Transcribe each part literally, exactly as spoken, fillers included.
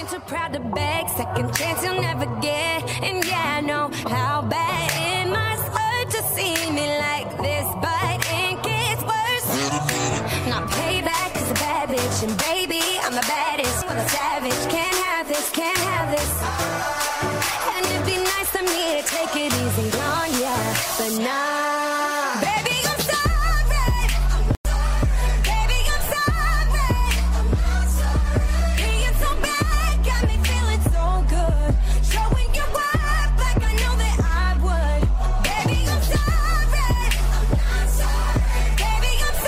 I'm too proud to beg, second chance you'll never get. And yeah, I know how bad it must hurt to see me like this, but it gets worse. Not payback is a bad bitch, and baby, I'm the baddest for the savage. Can't have this, can't have this. And it'd be nice of me to take it easy on ya, but nah. Baby, I'm sorry. Baby, I'm sorry. Being so bad got me feeling so good. Showing your worth like I know that I would. Baby, I'm sorry. Baby, I'm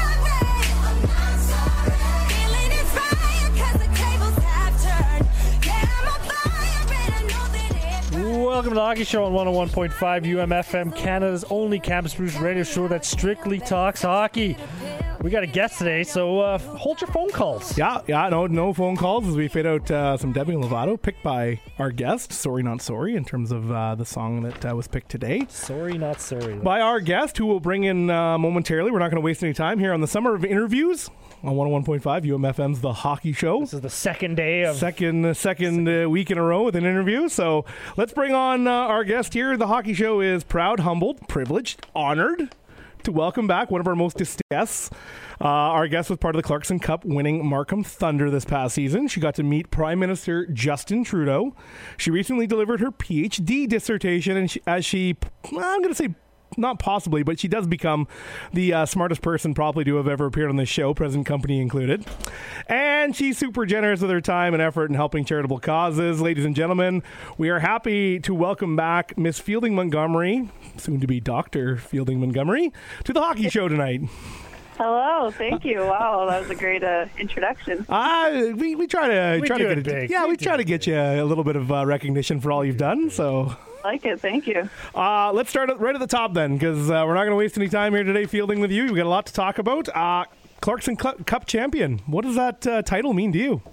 sorry. Feeling inspired 'cause the tables have turned. Yeah, I'm on fire and I know that it. Welcome to the Hockey Show on one oh one point five U M F M, Canada's only Campus Bruce radio show that strictly talks hockey. We got a guest today, so uh, hold your phone calls. Yeah, yeah, no, no phone calls as we fade out uh, some Demi Lovato, picked by our guest, Sorry Not Sorry, in terms of uh, the song that uh, was picked today. Sorry Not Sorry. By our guest, who we'll bring in uh, momentarily. We're not going to waste any time here on the Summer of Interviews on one oh one point five U M F M's The Hockey Show. This is the second day of... Second, uh, second uh, week in a row with an interview. So let's bring on uh, our guest here. The Hockey Show is proud, humbled, privileged, honored to welcome back one of our most distinguished guests. Uh, our guest was part of the Clarkson Cup winning Markham Thunder this past season. She got to meet Prime Minister Justin Trudeau. She recently delivered her P H D dissertation, and she, as she, well, I'm going to say not possibly, but she does become the uh, smartest person probably to have ever appeared on this show, present company included. And she's super generous with her time and effort in helping charitable causes. Ladies and gentlemen, we are happy to welcome back Miss Fielding Montgomery, soon to be Doctor Fielding Montgomery, to the Hockey Show tonight. Hello, thank you. Wow, that was a great uh, introduction. Uh, we, we try to We try do to it get big. Yeah, We we, do try it to get you a little bit of uh, recognition for all you've done. So I like it, thank you. uh, let's start at- right at the top then, because uh, we're not going to waste any time here today fielding with you. We've got a lot to talk about. Uh, Clarkson Cu- Cup champion. What does that uh, title mean to you?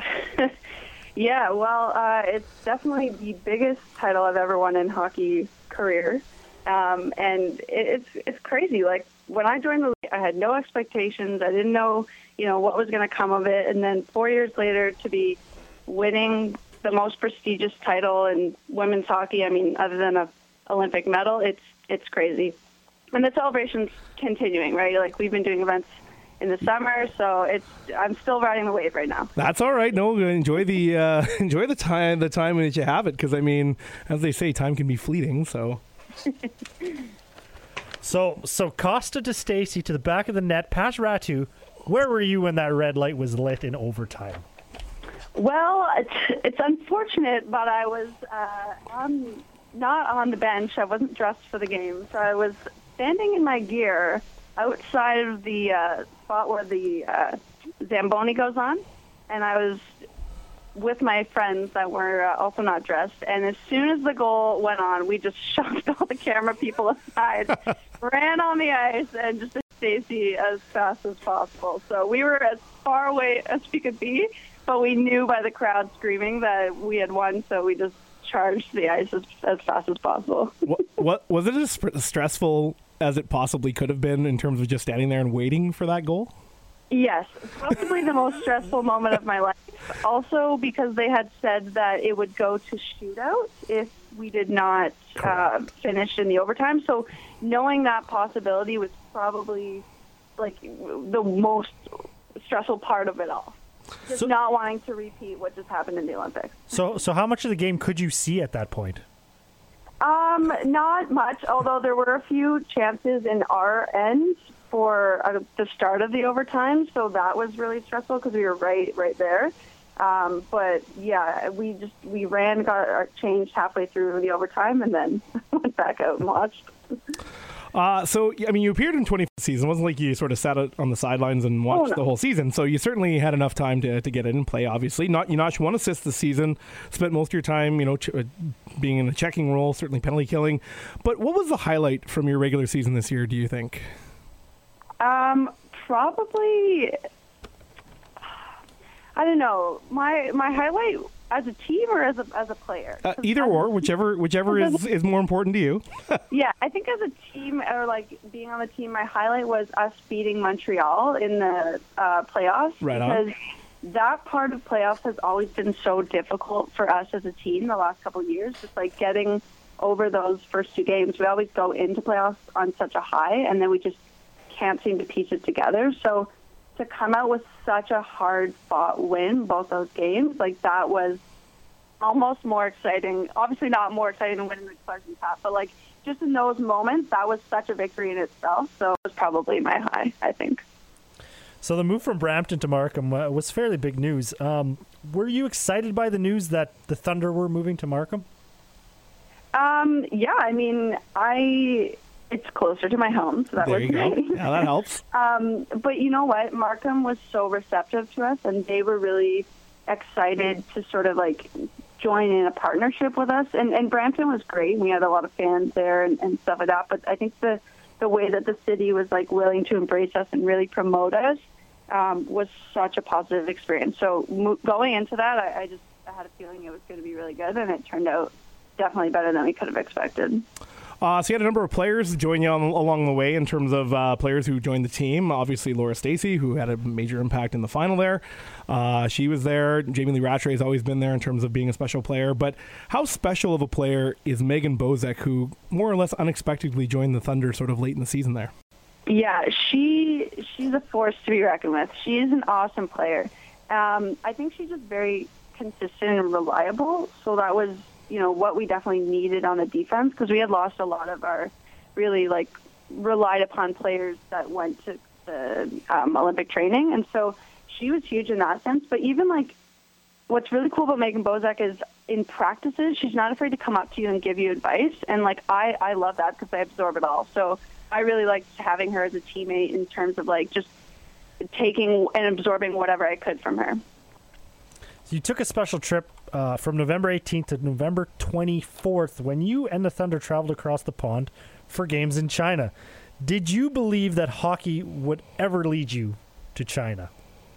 Yeah, well, uh, it's definitely the biggest title I've ever won in hockey career, um, and it, it's it's crazy. Like when I joined the league, I had no expectations. I didn't know, you know, what was going to come of it, and then four years later to be winning the most prestigious title in women's hockey. I mean, other than a Olympic medal, it's it's crazy, and the celebration's continuing, right? Like we've been doing events in the summer, so it's I'm still riding the wave right now. That's all right. No, enjoy the uh, enjoy the time the time that you have it, because I mean, as they say, time can be fleeting. So So, so Costa to Stacey to the back of the net, past Ratu. Where were you when that red light was lit in overtime? Well, it's, it's unfortunate, but I was uh, on, not on the bench. I wasn't dressed for the game, so I was standing in my gear outside of the uh, spot where the uh, Zamboni goes on, and I was with my friends that were uh, also not dressed. And as soon as the goal went on, we just shoved all the camera people aside, ran on the ice, and just Stacey as fast as possible. So we were as far away as we could be, but we knew by the crowd screaming that we had won, so we just charged the ice as, as fast as possible. what, what was it as sp- stressful as it possibly could have been in terms of just standing there and waiting for that goal? Yes, probably the most stressful moment of my life. Also because they had said that it would go to shootout if we did not uh, finish in the overtime. So knowing that possibility was probably like the most stressful part of it all. Just So- not wanting to repeat what just happened in the Olympics. So, so how much of the game could you see at that point? Um, not much, although there were a few chances in our end for uh, the start of the overtime, so that was really stressful because we were right, right there. Um, but yeah, we just we ran, got our changed halfway through the overtime, and then went back out and watched. Uh, so, I mean, you appeared in twenty season. It wasn't like you sort of sat out on the sidelines and watched Oh, no. the whole season. So you certainly had enough time to, to get in and play, obviously. Not, you notched one assist this season, spent most of your time, you know, ch- uh, being in the checking role, certainly penalty killing. But what was the highlight from your regular season this year, do you think? Um, probably, I don't know. My my highlight as a team or as a as a player? Uh, either or, whichever whichever is, is more important to you. Yeah, I think as a team, or like being on the team, my highlight was us beating Montreal in the uh, playoffs. Right on. Because that part of playoffs has always been so difficult for us as a team the last couple of years, just like getting over those first two games. We always go into playoffs on such a high, and then we just can't seem to piece it together. So to come out with such a hard-fought win, both those games, like that was almost more exciting. Obviously not more exciting than winning the Clarkson Cup, but like just in those moments, that was such a victory in itself. So it was probably my high, I think. So the move from Brampton to Markham uh, was fairly big news. Um, were you excited by the news that the Thunder were moving to Markham? Um, yeah, I mean, I it's closer to my home, so that There was you go. nice. Yeah, that helps. Um, but you know what? Markham was so receptive to us, and they were really excited to sort of like join in a partnership with us. And, and Brampton was great. We had a lot of fans there and, and stuff like that. But I think the the way that the city was like willing to embrace us and really promote us um, was such a positive experience. So mo- going into that, I, I just I had a feeling it was going to be really good, and it turned out definitely better than we could have expected. Uh, so you had a number of players join you on, along the way in terms of uh, players who joined the team. Obviously, Laura Stacey, who had a major impact in the final there. Uh, she was there. Jamie Lee Rattray has always been there in terms of being a special player. But how special of a player is Megan Bozek, who more or less unexpectedly joined the Thunder sort of late in the season there? Yeah, she she's a force to be reckoned with. She is an awesome player. Um, I think she's just very consistent and reliable. So that was, you know, what we definitely needed on the defense, because we had lost a lot of our really like relied upon players that went to the um, Olympic training. And so she was huge in that sense. But even like what's really cool about Megan Bozek is in practices, she's not afraid to come up to you and give you advice. And like, I, I love that because I absorb it all. So I really liked having her as a teammate in terms of like just taking and absorbing whatever I could from her. So you took a special trip uh, from November eighteenth to November twenty-fourth when you and the Thunder traveled across the pond for games in China. Did you believe that hockey would ever lead you to China?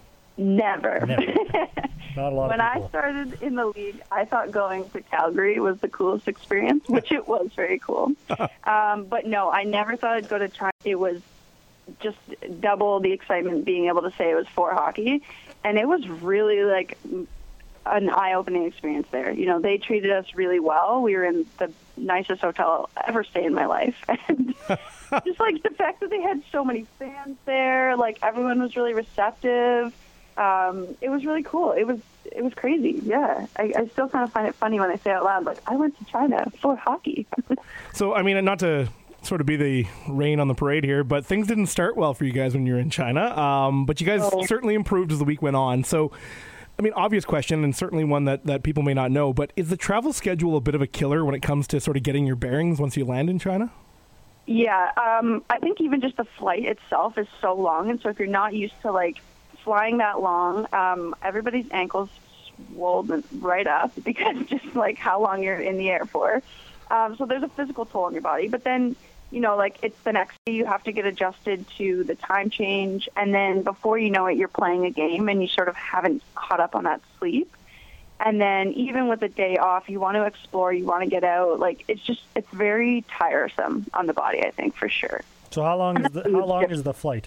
Never. Never. Not a lot When of I people. started in the league, I thought going to Calgary was the coolest experience, which it was very cool. um, but no, I never thought I'd go to China. It was just double the excitement being able to say it was for hockey. And it was really like an eye-opening experience there. You know, they treated us really well. We were in the nicest hotel I'll ever stay in my life. And just like the fact that they had so many fans there, like everyone was really receptive. Um, it was really cool. It was it was crazy. Yeah. I, I still kind of find it funny when I say out loud, like, I went to China for hockey. So, I mean, not to sort of be the rain on the parade here, but things didn't start well for you guys when you were in China. Um, but you guys Oh. certainly improved as the week went on. So, I mean, obvious question, and certainly one that, that people may not know, but is the travel schedule a bit of a killer when it comes to sort of getting your bearings once you land in China? Yeah. Um, I think even just the flight itself is so long. And so if you're not used to, like, flying that long, um, everybody's ankles swollen right up because just, like, how long you're in the air for. Um, so there's a physical toll on your body. But then, you know, like it's the next day you have to get adjusted to the time change. And then before you know it, you're playing a game and you sort of haven't caught up on that sleep. And then even with a day off, you want to explore, you want to get out. Like it's just, it's very tiresome on the body, I think, for sure. So how long is the how long is the flight?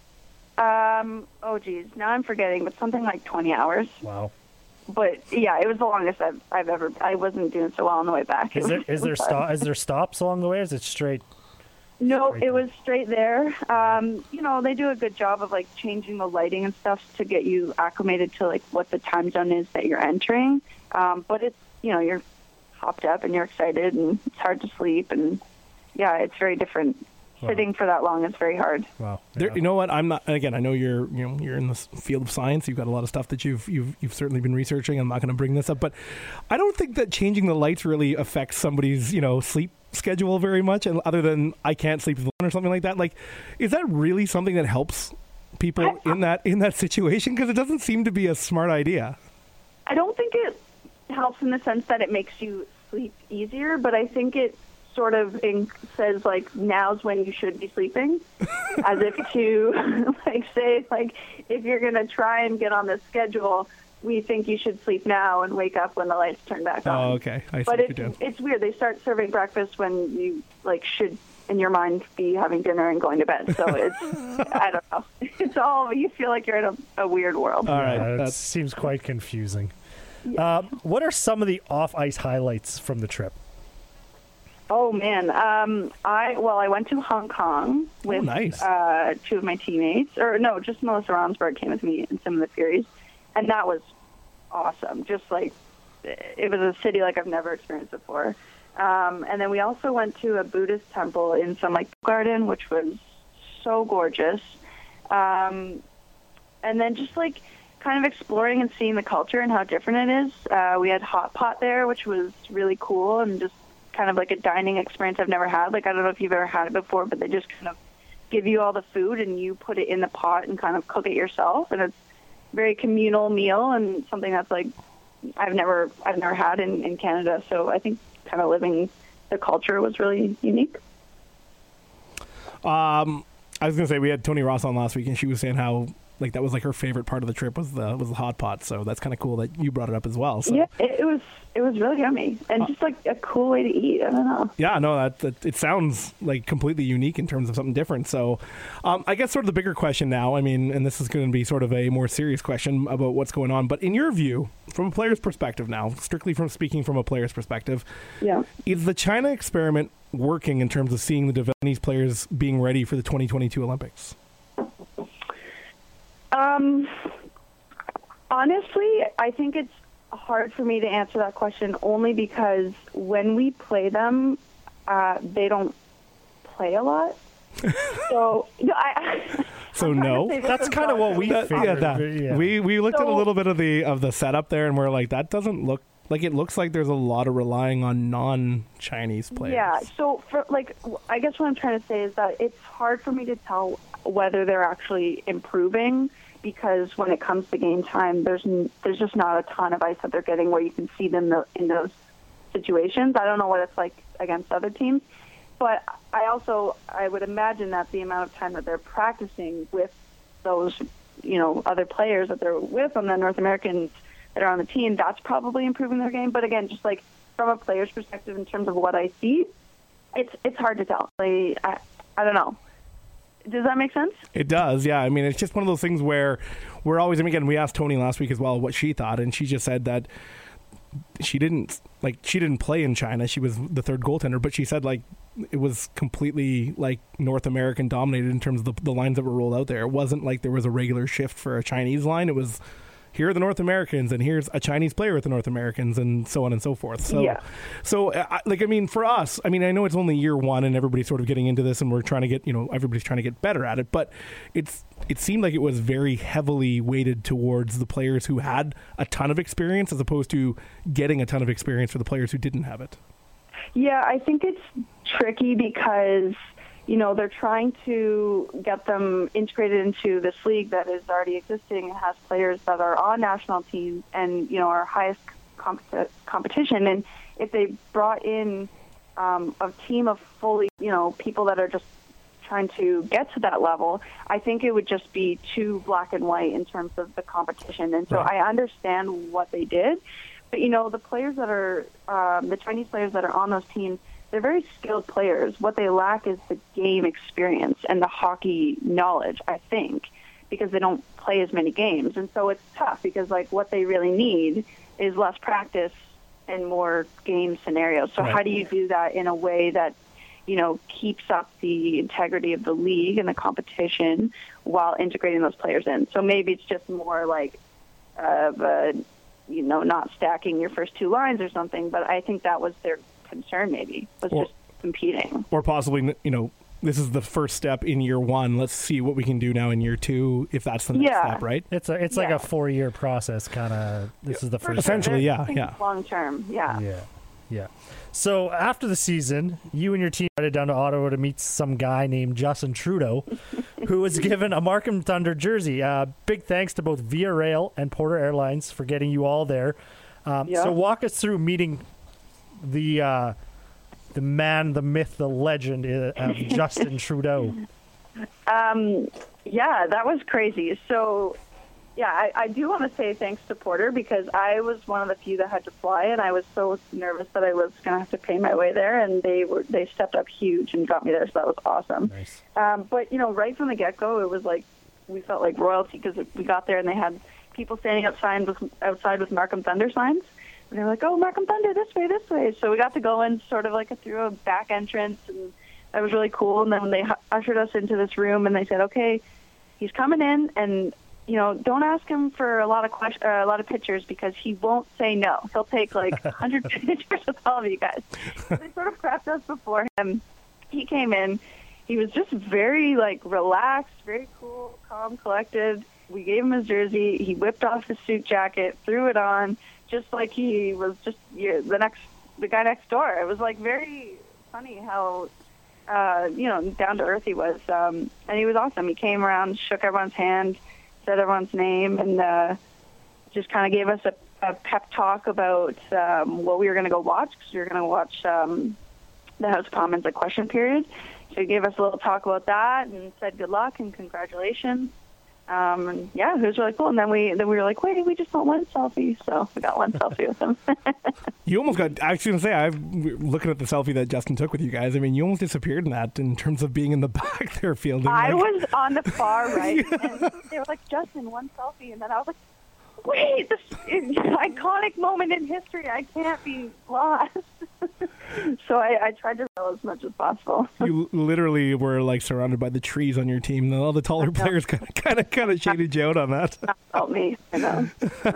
Um, oh, geez, now I'm forgetting, but something like twenty hours. Wow. But yeah, it was the longest I've, I've ever, I wasn't doing so well on the way back. Is It there was- is it there was fun. stop is there stops along the way? Or is it straight? No, Straight it was straight there. Um, you know, they do a good job of like changing the lighting and stuff to get you acclimated to like what the time zone is that you're entering. Um, but it's, you know, you're hopped up and you're excited and it's hard to sleep. And yeah, it's very different. Wow. Sitting for that long is very hard. Wow. There, Yeah. you know what? I'm not. And again, I know you're. You know, you're in this field of science. You've got a lot of stuff that you've you've you've certainly been researching. I'm not going to bring this up, but I don't think that changing the lights really affects somebody's you know sleep schedule very much. And other than I can't sleep or something like that, like is that really something that helps people in that in that situation? Because it doesn't seem to be a smart idea. I don't think it helps in the sense that it makes you sleep easier, but I think it sort of in, says like now's when you should be sleeping, as if to like say like if you're gonna try and get on this schedule, we think you should sleep now and wake up when the lights turn back on. Oh, okay. I see But what it's you're doing. it's weird. They start serving breakfast when you like should in your mind, be having dinner and going to bed. So it's, I don't know. It's all, you feel like you're in a, a weird world. All right. Yeah, it That's, seems quite confusing. Yeah. Uh, what are some of the off-ice highlights from the trip? Oh, man. Um, I Well, I went to Hong Kong with Oh, nice. uh, two of my teammates. Or, no, just Melissa Ronsberg came with me and some of the Furies. And that was awesome. Just like, it was a city like I've never experienced before. Um, and then we also went to a Buddhist temple in some like garden, which was so gorgeous. Um, and then just like kind of exploring and seeing the culture and how different it is. Uh, we had hot pot there, which was really cool and just kind of like a dining experience I've never had. Like, I don't know if you've ever had it before, but they just kind of give you all the food and you put it in the pot and kind of cook it yourself. And it's a very communal meal and something that's like I've never I've never had in, in Canada. So I think kind of living the culture was really unique. Um, I was gonna say we had Tony Ross on last week, and she was saying how like that was like her favorite part of the trip was the was the hot pot. So that's kind of cool that you brought it up as well. So. Yeah, it, it was it was really yummy and just like a cool way to eat. I don't know. Yeah, no, that, that it sounds like completely unique in terms of something different. So, um, I guess sort of the bigger question now. I mean, and this is going to be sort of a more serious question about what's going on. But in your view, from a player's perspective now, strictly from speaking from a player's perspective, Yeah. is the China experiment working in terms of seeing the Japanese players being ready for the twenty twenty-two Olympics? Um, honestly, I think it's hard for me to answer that question only because when we play them, uh, they don't play a lot. So, no, I, So I'm trying to no. say this That's as kind of well. what we That- figured. yeah, that, Yeah. we we looked at a So- little bit of the of the setup there, and we're like, that doesn't look like it looks like there's a lot of relying on non-Chinese players. Yeah, so for like, I guess what I'm trying to say is that it's hard for me to tell whether they're actually improving because when it comes to game time, there's n- there's just not a ton of ice that they're getting where you can see them the, in those situations. I don't know what it's like against other teams, but I also I would imagine that the amount of time that they're practicing with those, you know, other players that they're with on the North Americans that are on the team, that's probably improving their game. But again, just like from a player's perspective in terms of what I see, it's it's hard to tell. Like, I I don't know. Does that make sense? It does, yeah. I mean, it's just one of those things where we're always, I mean, again, we asked Tony last week as well what she thought, and she just said that she didn't, like, she didn't play in China. She was the third goaltender, but she said, like, it was completely, like, North American dominated in terms of the, the lines that were rolled out there. It wasn't like there was a regular shift for a Chinese line. It was, here are the North Americans, and here's a Chinese player with the North Americans, and so on and so forth. So, Yeah. so uh, like, I mean, for us, I mean, I know it's only year one, and everybody's sort of getting into this, and we're trying to get, you know, everybody's trying to get better at it. But it's it seemed like it was very heavily weighted towards the players who had a ton of experience, as opposed to getting a ton of experience for the players who didn't have it. Yeah, I think it's tricky because, you know, they're trying to get them integrated into this league that is already existing and has players that are on national teams and, you know, our highest compet- competition. And if they brought in um, a team of fully, you know, people that are just trying to get to that level, I think it would just be too black and white in terms of the competition. And so Right. I understand what they did. But, you know, the players that are, um, the Chinese players that are on those teams, they're very skilled players. What they lack is the game experience and the hockey knowledge, I think, because they don't play as many games. And so it's tough because, like, what they really need is less practice and more game scenarios. So Right. how do you do that in a way that, you know, keeps up the integrity of the league and the competition while integrating those players in? So maybe it's just more like of a, you know, not stacking your first two lines or something, but I think that was their concern maybe, was Or- just competing. Or possibly, you know, this is the first step in year one. Let's see what we can do now in year two, if that's the next Yeah. step, right? It's a it's like Yeah. a four year process kind of. This is the first. Essentially, yeah, yeah. Long term, yeah. Yeah, yeah. So after the season, you and your team headed down to Ottawa to meet some guy named Justin Trudeau, who was given a Markham Thunder jersey. Uh, big thanks to both Via Rail and Porter Airlines for getting you all there. Um, Yeah. So walk us through meeting the uh, the man, the myth, the legend uh, of Justin Trudeau. Um, yeah, that was crazy. So yeah, I, I do want to say thanks to Porter because I was one of the few that had to fly, and I was so nervous that I was going to have to pay my way there, and they were they stepped up huge and got me there, so that was awesome. Nice. Um, but, you know, right from the get-go, it was like we felt like royalty because we got there and they had people standing outside with, outside with Markham Thunder signs. And they were like, oh, Markham Thunder, this way, this way. So we got to go in sort of like a, through a back entrance, and that was really cool. And then when they ushered us into this room and they said, okay, he's coming in, and you know, don't ask him for a lot of question, uh, a lot of pictures because he won't say no. He'll take like one hundred pictures with all of you guys. So they sort of prepped us before him. He came in. He was just very like relaxed, very cool, calm, collected. We gave him his jersey. He whipped off his suit jacket, threw it on, just like he was just you know, the next, the guy next door. It was like very funny how. Uh, you know, down to earth he was. Um, and he was awesome. He came around, shook everyone's hand, said everyone's name, and uh, just kind of gave us a, a pep talk about um, what we were going to go watch, because we were going to watch um, the House of Commons at question period. So he gave us a little talk about that and said good luck and congratulations. Um, and yeah, it was really cool. And then we then we were like, wait, we just want one selfie. So we got one selfie with him. You almost got, I was going to say, I'm looking at the selfie that Justin took with you guys. I mean, you almost disappeared in that in terms of being in the back there fielding. I like... was on the far right. And they were like, Justin, one selfie. And then I was like, wait, this iconic moment in history. I can't be lost. So I, I tried to know as much as possible. You literally were like surrounded by the trees on your team. All the taller players kind of, kind of, kind of shaded you out on that. Not me, I know.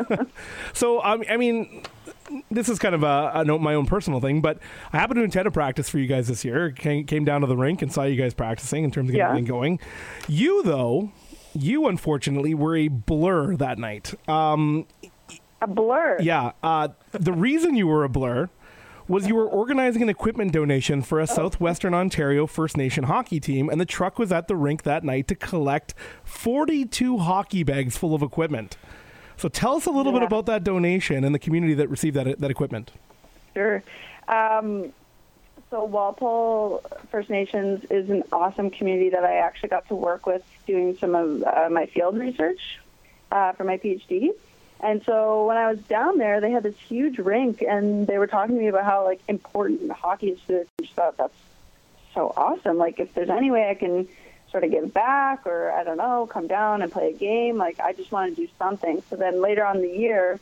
So um, I mean, this is kind of a, a my own personal thing, but I happened to attend a practice for you guys this year. Came, came down to the rink and saw you guys practicing in terms of getting Yeah. everything going. You though, you unfortunately were a blur that night. Um, A blur. yeah. Uh, the reason you were a blur was you were organizing an equipment donation for a Southwestern Ontario First Nation hockey team, and the truck was at the rink that night to collect forty-two hockey bags full of equipment. So tell us a little Yeah. bit about that donation and the community that received that that equipment. Sure. Um, so Walpole First Nations is an awesome community that I actually got to work with doing some of uh, my field research uh, for my PhD. And so when I was down there, they had this huge rink, and they were talking to me about how like important hockey is to them. I just thought that's so awesome. Like if there's any way I can sort of give back, or I don't know, come down and play a game, like I just want to do something. So then later on in the year,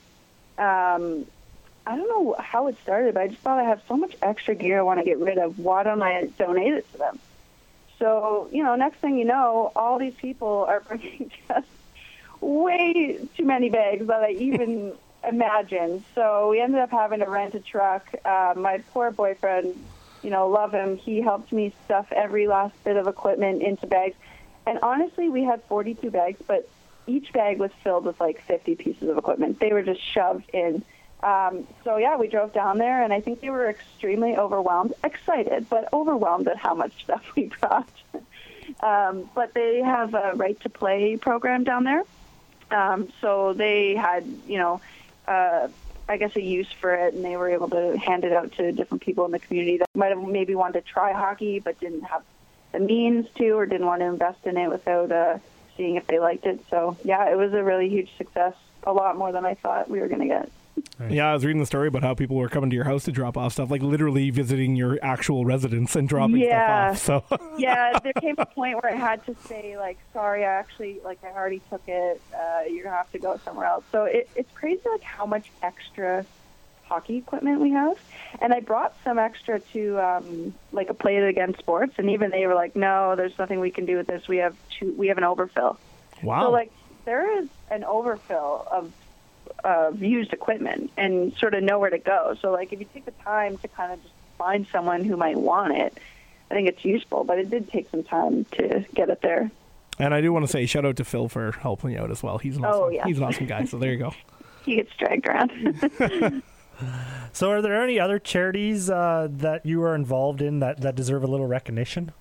um, I don't know how it started, but I just thought I have so much extra gear I want to get rid of. Why don't I donate it to them? So, you know, next thing you know, all these people are bringing just way too many bags that I even imagined. So we ended up having to rent a truck. Uh, my poor boyfriend, you know, love him. He helped me stuff every last bit of equipment into bags. And honestly, we had forty-two bags, but each bag was filled with like fifty pieces of equipment. They were just shoved in. Um, so yeah, we drove down there, and I think they were extremely overwhelmed, excited, but overwhelmed at how much stuff we brought. um, but they have a right to play program down there. Um, so they had, you know, uh, I guess a use for it, and they were able to hand it out to different people in the community that might have maybe wanted to try hockey but didn't have the means to, or didn't want to invest in it without uh, seeing if they liked it. So yeah, it was a really huge success, a lot more than I thought we were going to get. Nice. Yeah, I was reading the story about how people were coming to your house to drop off stuff, like literally visiting your actual residence and dropping Yeah. stuff off. So Yeah, there came a point where I had to say, like, sorry, I actually, like, I already took it. Uh, you're going to have to go somewhere else. So it, it's crazy, like, how much extra hockey equipment we have. And I brought some extra to, um, like, a Play It Again Sports, and even they were like, no, there's nothing we can do with this. We have two, we have an overfill. wow. So, like, there is an overfill of uh, used equipment and sort of nowhere to go. So, like, if you take the time to kind of just find someone who might want it, I think it's useful. But it did take some time to get it there. And I do want to say shout out to Phil for helping you out as well. He's an awesome, Oh, yeah. he's an awesome guy. So there you go. He gets dragged around. So are there any other charities uh, that you are involved in that, that deserve a little recognition?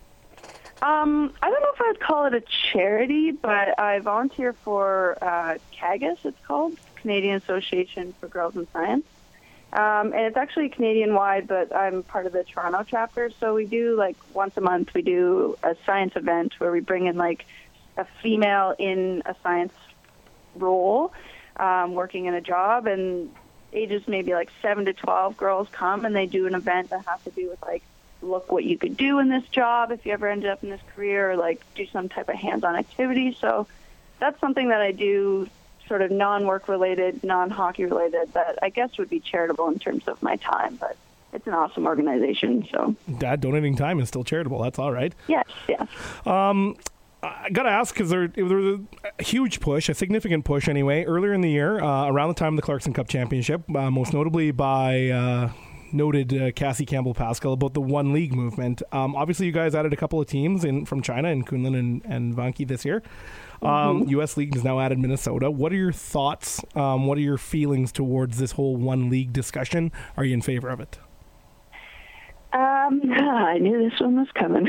Um, I don't know if I'd call it a charity, but I volunteer for uh, CAGIS, it's called, Canadian Association for Girls in Science. Um, and it's actually Canadian-wide, but I'm part of the Toronto chapter. So we do, like, once a month, we do a science event where we bring in, like, a female in a science role, um, working in a job, and ages maybe like seven to twelve girls come and they do an event that has to do with like, look what you could do in this job if you ever ended up in this career, or like do some type of hands-on activity. So that's something that I do, sort of non-work related, non-hockey related, that I guess would be charitable in terms of my time, but it's an awesome organization. So Dad, donating time is still charitable. That's all right. yes, yes. Um, I got to ask, because there, there was a huge push, a significant push anyway, earlier in the year, uh, around the time of the Clarkson Cup Championship, uh, most notably by uh, noted uh, Cassie Campbell-Pascal, about the One League movement. Um, obviously, you guys added a couple of teams in from China, in Kunlun and, and Vanke this year. Um, mm-hmm. U S League has now added Minnesota. What are your thoughts? Um, what are your feelings towards this whole One League discussion? Are you in favor of it? Um, I knew this one was coming.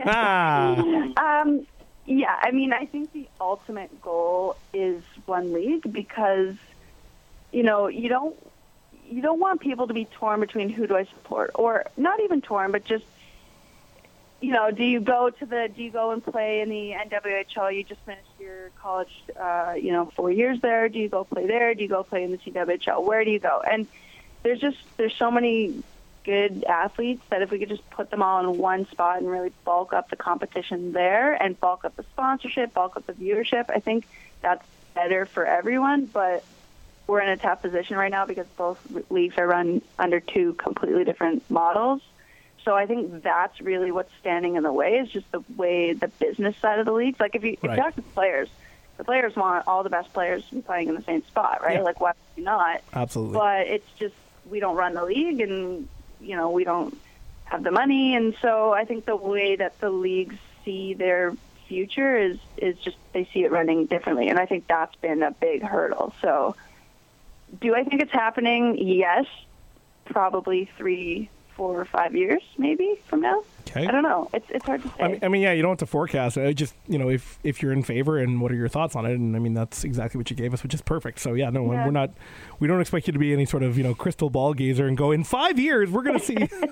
um, yeah, I mean, I think the ultimate goal is One League because, you know, you don't you don't want people to be torn between who do I support, or not even torn, but just, you know, do you go to the do you go and play in the N W H L? You just finished your college, uh, you know, four years there. Do you go play there? Do you go play in the C W H L? Where do you go? And there's just there's so many good athletes that if we could just put them all in one spot and really bulk up the competition there and bulk up the sponsorship, bulk up the viewership, I think that's better for everyone. But we're in a tough position right now because both leagues are run under two completely different models. So I think that's really what's standing in the way, is just the way the business side of the leagues. Like if you, right. if you talk to the players, the players want all the best players to be playing in the same spot, right? Yeah. Like why would you not? Absolutely. But it's just we don't run the league, and you know we don't have the money, and so I think the way that the leagues see their future is is just they see it running differently, and I think that's been a big hurdle. So, do I think it's happening? Yes, probably three, four, or five years maybe from now. Okay. I don't know. It's it's hard to say. I mean, I mean, yeah, you don't have to forecast it. I just, you know, if if you're in favor, and what are your thoughts on it? And I mean, that's exactly what you gave us, which is perfect. So yeah, no, Yeah. we're not, we don't expect you to be any sort of, you know, crystal ball gazer and go in five years we're going to see.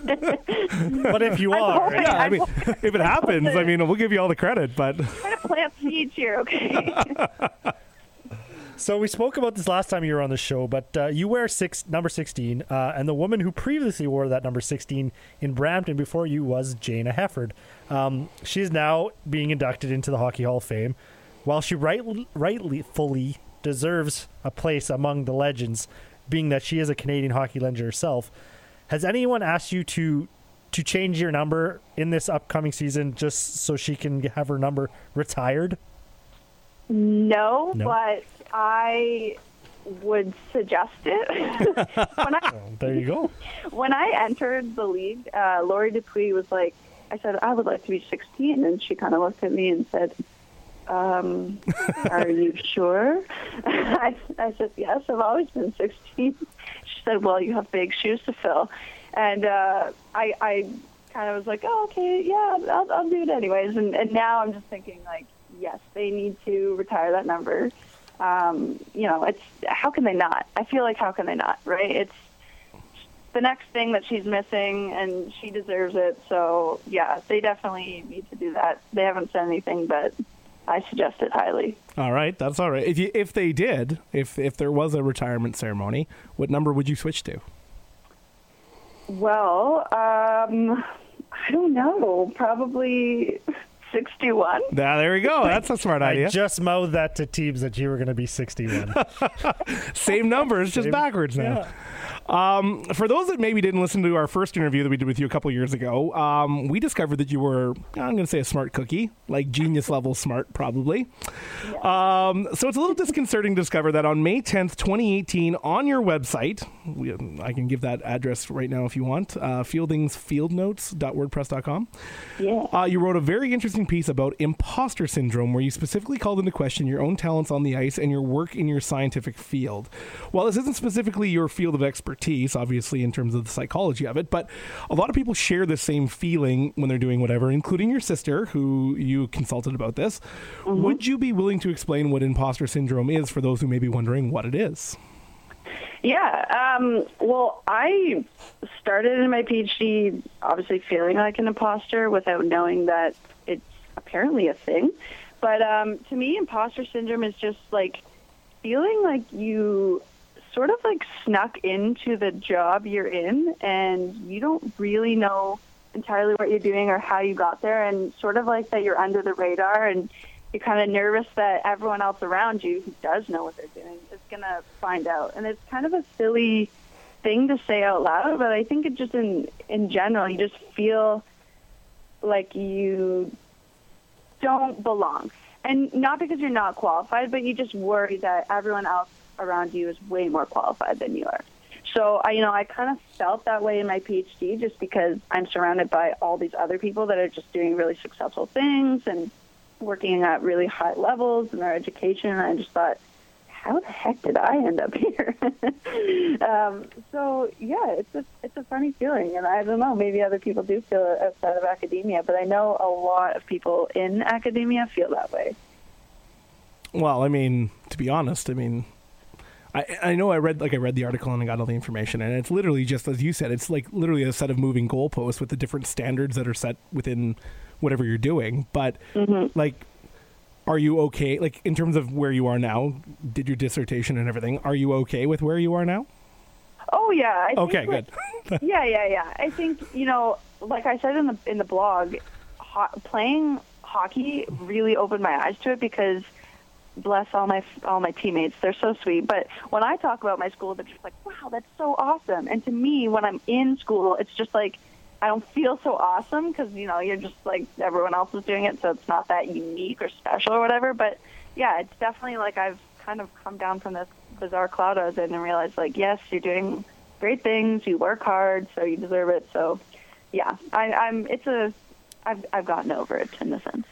But if you I'm are, hoping- Yeah, I mean, I'm hoping- if it happens, I mean, we'll give you all the credit. But trying to plant seeds here, okay? so we spoke about this last time you were on the show, but uh, you wear six number sixteen, uh, and the woman who previously wore that number sixteen in Brampton before you was Jana Hefford. Um, she is now being inducted into the Hockey Hall of Fame. While she right, rightly fully deserves a place among the legends, being that she is a Canadian hockey legend herself, has anyone asked you to to change your number in this upcoming season just so she can have her number retired? No, No. but I would suggest it. when I Well, there you go. when I entered the league, uh, Lori Dupuis was like, I said, I would like to be sixteen, and she kind of looked at me and said, um, are you sure? I, I said, yes, I've always been sixteen. She said, well, you have big shoes to fill. And uh, I, I kind of was like, oh, okay, yeah, I'll, I'll do it anyways. And, and now I'm just thinking, like, yes, they need to retire that number. Um, you know, it's how can they not? I feel like how can they not, right? It's the next thing that she's missing, and she deserves it. So, yeah, they definitely need to do that. They haven't said anything, but I suggest it highly. all right, that's all right. If you if they did, if if there was a retirement ceremony, what number would you switch to? Well, um, I don't know. Probably sixty-one. Ah, there we go. That's a smart I idea. just mouthed that to teams that you were going to be sixty-one. Same numbers, just Same- backwards now. Um, for those that maybe didn't listen to our first interview that we did with you a couple years ago, um, we discovered that you were, I'm going to say, a smart cookie, like genius level smart, probably. Um, so it's a little disconcerting to discover that on May tenth, twenty eighteen, on your website, we, I can give that address right now if you want, uh, fieldingsfieldnotes dot wordpress dot com. Yeah. Uh, you wrote a very interesting piece about imposter syndrome, where you specifically called into question your own talents on the ice and your work in your scientific field. While this isn't specifically your field of expertise, obviously, in terms of the psychology of it, but a lot of people share the same feeling when they're doing whatever, including your sister, who you consulted about this. Mm-hmm. Would you be willing to explain what imposter syndrome is for those who may be wondering what it is? Yeah. Um, well, I started in my PhD obviously feeling like an imposter without knowing that it's apparently a thing. But um, to me, imposter syndrome is just like feeling like you sort of like snuck into the job you're in and you don't really know entirely what you're doing or how you got there, and sort of like that you're under the radar and you're kind of nervous that everyone else around you who does know what they're doing is going to find out. And it's kind of a silly thing to say out loud, but I think it just in, in general, you just feel like you don't belong. And not because you're not qualified, but you just worry that everyone else around you is way more qualified than you are. So, I, you know, I kind of felt that way in my PhD just because I'm surrounded by all these other people that are just doing really successful things and working at really high levels in their education. And I just thought, how the heck did I end up here? um, so, yeah, it's a, it's a funny feeling. And I don't know, maybe other people do feel it outside of academia, but I know a lot of people in academia feel that way. Well, I mean, to be honest, I mean, I, I know I read like I read the article and I got all the information, and it's literally just as you said. It's like literally a set of moving goalposts with the different standards that are set within whatever you're doing. But Mm-hmm. like, are you okay? Like in terms of where you are now, did your dissertation and everything? Are you okay with where you are now? Oh yeah. I Okay, think, like, good. yeah, yeah, yeah. I think, you know, like I said in the in the blog, ho- playing hockey really opened my eyes to it because, bless all my all my teammates, they're so sweet. But when I talk about my school, they're just like, wow, that's so awesome. And to me, when I'm in school, it's just like, I don't feel so awesome because, you know, you're just like everyone else is doing it, so it's not that unique or special or whatever. But yeah, it's definitely like I've kind of come down from this bizarre cloud I was in and realized, like, yes, you're doing great things, you work hard, so you deserve it. So yeah, I, I'm. It's a. I've I've gotten over it in a sense.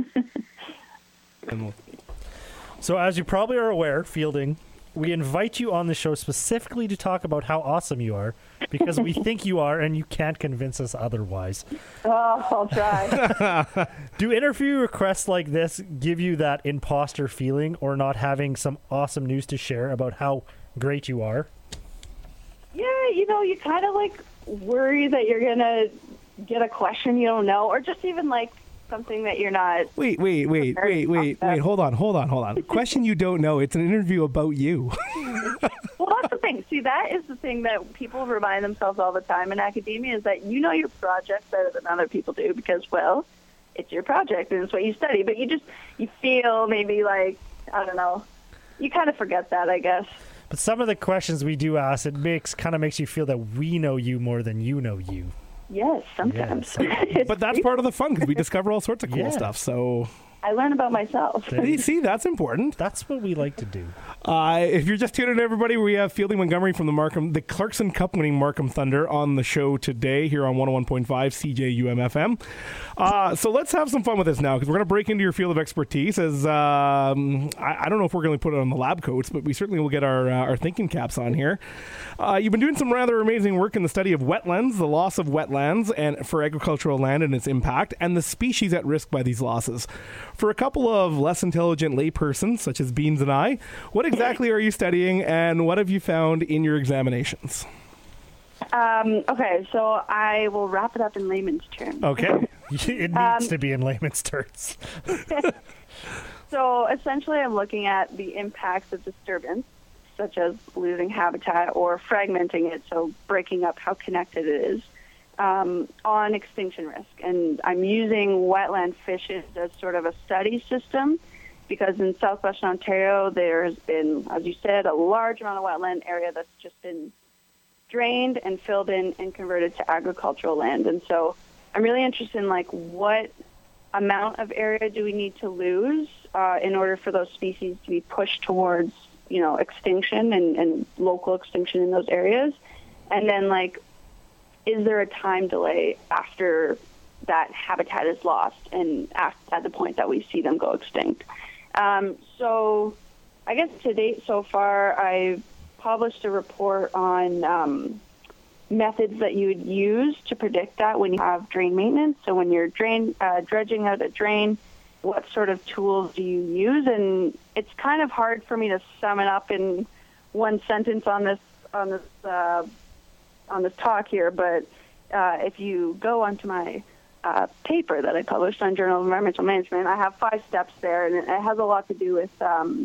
And we'll- So, as you probably are aware, Fielding, we invite you on the show specifically to talk about how awesome you are, because we think you are, and you can't convince us otherwise. Oh, I'll try. Do interview requests like this give you that imposter feeling, or not having some awesome news to share about how great you are? Yeah, you know, you kind of like worry that you're gonna get a question you don't know, or just even like something that you're not. Wait, wait, wait, wait, wait, wait. Hold on, hold on, hold on. Question you don't know. It's an interview about you. Well, that's the thing. See, that is the thing that people remind themselves all the time in academia, is that you know your project better than other people do because, well, it's your project and it's what you study. But you just, you feel maybe like, I don't know, you kind of forget that, I guess. But some of the questions we do ask, it makes kind of makes you feel that we know you more than you know you. Yes, sometimes. It's But that's creepy. part of the fun because we discover all sorts of cool Yeah. stuff. So, I learn about myself. you see, that's important. That's what we like to do. Uh, if you're just tuning in, everybody, we have Fielding Montgomery from the Markham, the Clarkson Cup winning Markham Thunder on the show today here on one oh one point five C J U M F M. Uh, so let's have some fun with this now because we're going to break into your field of expertise. As um, I, I don't know if we're going to put it on the lab coats, but we certainly will get our uh, our thinking caps on here. Uh, you've been doing some rather amazing work in the study of wetlands, the loss of wetlands, and for agricultural land and its impact, and the species at risk by these losses. For a couple of less intelligent laypersons, such as Beans and I, what exactly are you studying, and what have you found in your examinations? Um, okay, so I will wrap it up in layman's terms. Okay. It needs Um, to be in layman's terms. So essentially I'm looking at the impacts of disturbance, such as losing habitat or fragmenting it, so breaking up how connected it is, um, on extinction risk. And I'm using wetland fishes as sort of a study system because in southwestern Ontario there has been, as you said, a large amount of wetland area that's just been drained and filled in and converted to agricultural land. And so I'm really interested in like what amount of area do we need to lose uh, in order for those species to be pushed towards, you know, extinction and, and local extinction in those areas. And then like, is there a time delay after that habitat is lost and at, at the point that we see them go extinct? Um, so I guess to date so far, I've published a report on um, methods that you would use to predict that when you have drain maintenance. So when you're drain, uh, dredging out a drain, what sort of tools do you use? And it's kind of hard for me to sum it up in one sentence on this on this uh, on this talk here. But uh, if you go onto my uh, paper that I published on Journal of Environmental Management, I have five steps there, and it has a lot to do with um,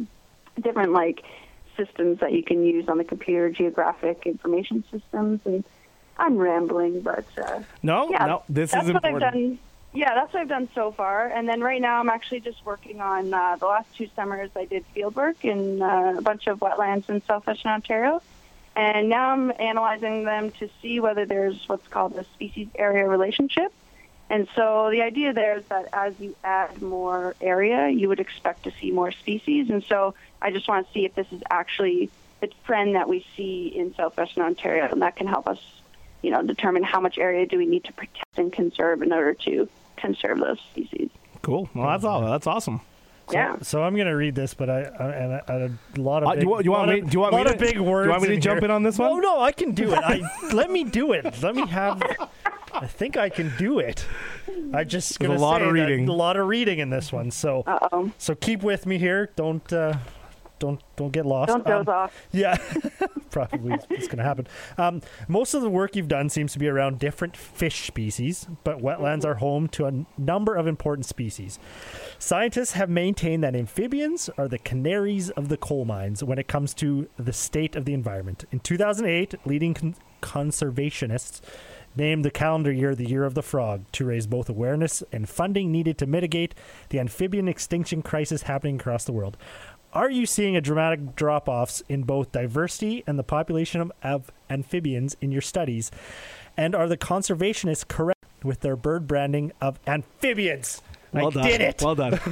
different like systems that you can use on the computer, geographic information systems. And I'm rambling, but uh, no, yeah, no, this that's is what important. I've done. Yeah, that's what I've done so far. And then right now I'm actually just working on uh, the last two summers I did field work in uh, a bunch of wetlands in southwestern Ontario. And now I'm analyzing them to see whether there's what's called a species-area relationship. And so the idea there is that as you add more area, you would expect to see more species. And so I just want to see if this is actually the trend that we see in southwestern Ontario, and that can help us, you know, determine how much area do we need to protect and conserve in order to conserve those species. Cool. Well, that's all. That's awesome. So, Yeah. So I'm going to read this, but I, I and I, I, a lot of Uh, big, do you want- do you want lot me- of- do you want me lot to- of big words. do you want me to in jump here. in on this one? Oh no, I can do it. I let me do it. Let me have. I think I can do it. I just There's gonna a lot say of that reading. a lot of reading in this one. So Uh-oh. so keep with me here. Don't uh, don't don't get lost. Don't doze Um, off. Yeah, probably it's going to happen. Um, most of the work you've done seems to be around different fish species, but wetlands are home to a number of important species. Scientists have maintained that amphibians are the canaries of the coal mines when it comes to the state of the environment. In two thousand eight, leading con- conservationists named the calendar year the Year of the Frog to raise both awareness and funding needed to mitigate the amphibian extinction crisis happening across the world. Are you seeing a dramatic drop-offs in both diversity and the population of, of amphibians in your studies? And are the conservationists correct with their bird branding of amphibians? Well I done. did it. Well done.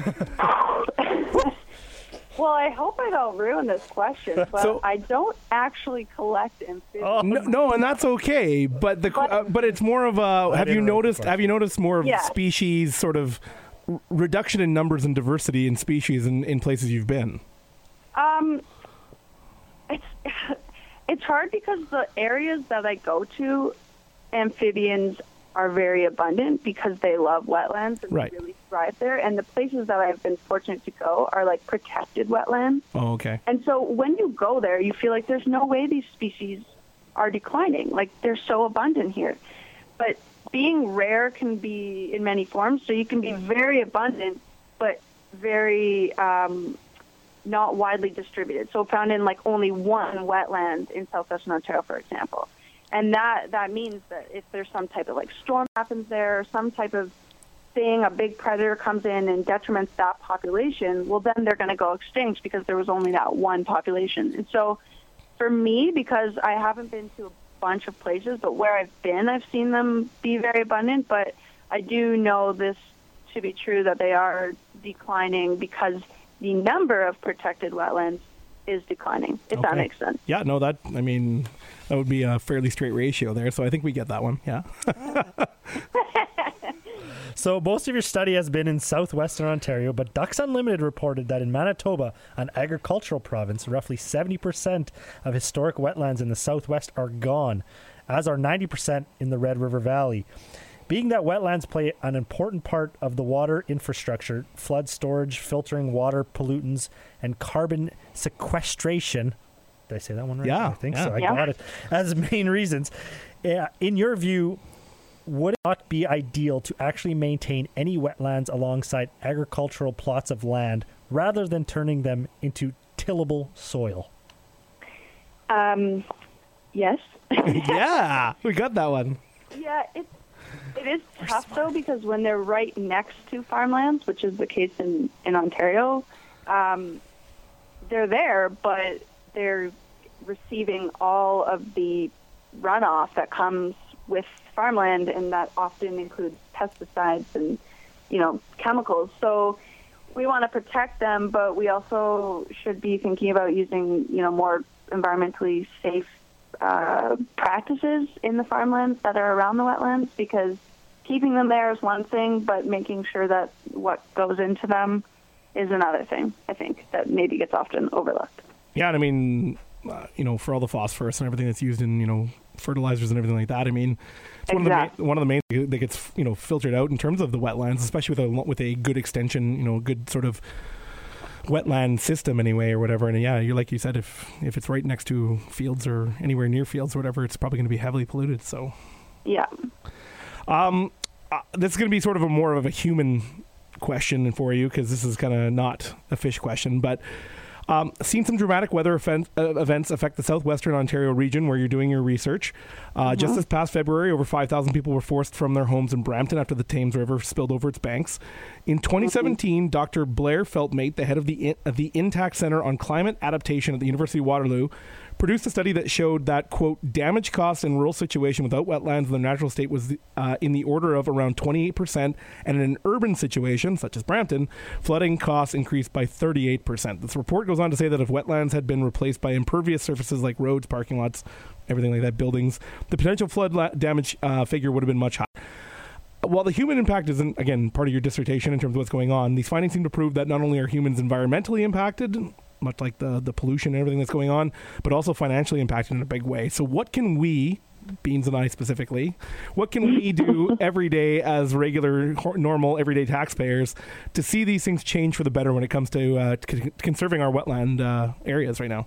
Well, I hope I don't ruin this question, but So- I don't actually collect amphibians. Oh, No, no, and that's okay. But the But- uh, but it's more of a. Have you didn't write the noticed? question. Have you noticed more of Yeah. species sort of r- reduction in numbers and diversity in species in, in places you've been? Um, it's it's hard because the areas that I go to, amphibians are very abundant because they love wetlands and Right. they really thrive there. And the places that I've been fortunate to go are like protected wetlands. Oh, okay. And so when you go there, you feel like there's no way these species are declining. Like they're so abundant here. But being rare can be in many forms. So you can be very abundant, but very um, not widely distributed. So found in like only one wetland in southwestern Ontario, for example. And that, that means that if there's some type of like storm happens there, some type of thing, a big predator comes in and detriments that population, well, then they're going to go extinct because there was only that one population. And so for me, because I haven't been to a bunch of places, but where I've been, I've seen them be very abundant. But I do know this to be true, that they are declining because the number of protected wetlands is declining, if that Okay. makes sense. Yeah, no, that, I mean, that would be a fairly straight ratio there. So I think we get that one. Yeah. So most of your study has been in southwestern Ontario, but Ducks Unlimited reported that in Manitoba, an agricultural province, roughly seventy percent of historic wetlands in the southwest are gone, as are ninety percent in the Red River Valley. Being that wetlands play an important part of the water infrastructure, flood storage, filtering water pollutants, and carbon sequestration. Did I say that one right? Yeah, I think yeah. so. I Yeah. got it. As main reasons. Uh, in your view, would it not be ideal to actually maintain any wetlands alongside agricultural plots of land rather than turning them into tillable soil? Um, yes. Yeah, we got that one. Yeah, it's it is tough though, because when they're right next to farmlands, which is the case in in Ontario, um, they're there, but they're receiving all of the runoff that comes with farmland, and that often includes pesticides and you know chemicals. So we want to protect them, but we also should be thinking about using you know more environmentally safe Uh, practices in the farmlands that are around the wetlands, because keeping them there is one thing, but making sure that what goes into them is another thing, I think, that maybe gets often overlooked. Yeah, and I mean, uh, you know, for all the phosphorus and everything that's used in, you know, fertilizers and everything like that, I mean, it's one Exactly. of the main, one of the main things that gets, you know, filtered out in terms of the wetlands, especially with a with a good extension, you know, good sort of wetland system anyway, or whatever. And yeah, you're like you said, if if it's right next to fields or anywhere near fields or whatever, it's probably going to be heavily polluted. So, Yeah. um, uh, this is going to be sort of a more of a human question for you, because this is kind of not a fish question, but Um, seen some dramatic weather event, uh, events affect the southwestern Ontario region where you're doing your research. Uh, mm-hmm. Just this past February, over five thousand people were forced from their homes in Brampton after the Thames River spilled over its banks. In twenty seventeen, mm-hmm. Doctor Blair Feltmate, the head of the, in, of the Intact Centre on Climate Adaptation at the University of Waterloo, produced a study that showed that, quote, damage costs in rural situation without wetlands in their natural state was uh, in the order of around twenty-eight percent, and in an urban situation, such as Brampton, flooding costs increased by thirty-eight percent. This report goes on to say that if wetlands had been replaced by impervious surfaces like roads, parking lots, everything like that, buildings, the potential flood la- damage uh, figure would have been much higher. While the human impact isn't, again, part of your dissertation in terms of what's going on, these findings seem to prove that not only are humans environmentally impacted, much like the, the pollution and everything that's going on, but also financially impacted in a big way. So what can we, Beans and I specifically, what can we do every day as regular, normal, everyday taxpayers to see these things change for the better when it comes to uh, c- conserving our wetland uh, areas right now?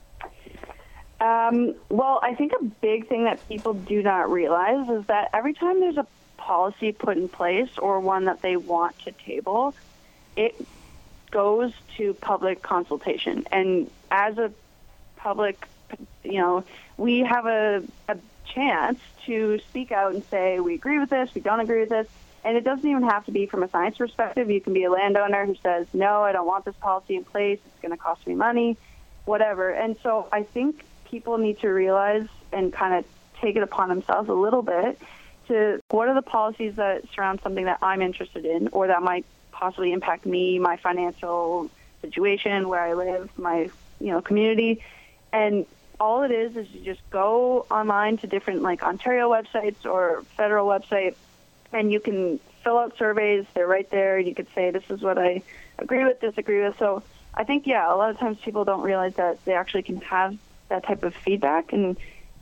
Um, well, I think a big thing that people do not realize is that every time there's a policy put in place or one that they want to table, it goes to public consultation. And as a public, you know, we have a, a chance to speak out and say, we agree with this, we don't agree with this. And it doesn't even have to be from a science perspective. You can be a landowner who says, no, I don't want this policy in place. It's going to cost me money, whatever. And so I think people need to realize and kind of take it upon themselves a little bit to what are the policies that surround something that I'm interested in or that might possibly impact me, my financial situation, where I live, my, you know, community. And all it is is you just go online to different like Ontario websites or federal websites, and you can fill out surveys. They're right there. You could say, this is what I agree with, disagree with. So I think, yeah, a lot of times people don't realize that they actually can have that type of feedback, and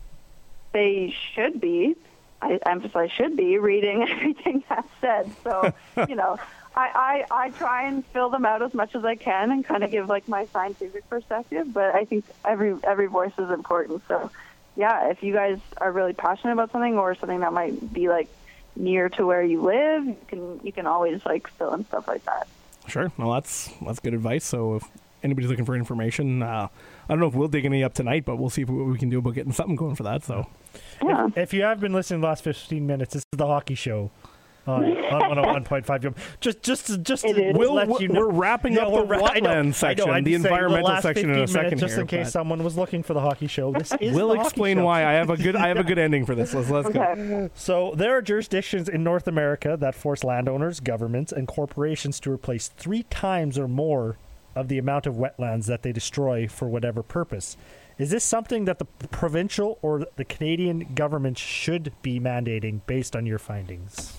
they should be, I emphasize should be, reading everything that's said. So, you know, I, I, I try and fill them out as much as I can and kind of give like my scientific perspective, but I think every every voice is important. So, yeah, if you guys are really passionate about something or something that might be like near to where you live, you can you can always like fill in stuff like that. Sure. Well, that's that's good advice. So if anybody's looking for information, uh, I don't know if we'll dig any up tonight, but we'll see what we can do about getting something going for that. So, yeah. If, if you have been listening the last fifteen minutes, this is the Hockey Show. On, on one oh one point five. Just, just, to, just to we'll, let you know. We're wrapping yeah, up we're the ra- wetland section, know, the environmental the section in a second minutes, just here, in case someone was looking for the Hockey Show. This is we'll the explain Hockey Show. why. I have a good, I have a good ending for this. Let's, let's okay. go. So there are jurisdictions in North America that force landowners, governments, and corporations to replace three times or more of the amount of wetlands that they destroy for whatever purpose. Is this something that the provincial or the Canadian government should be mandating based on your findings?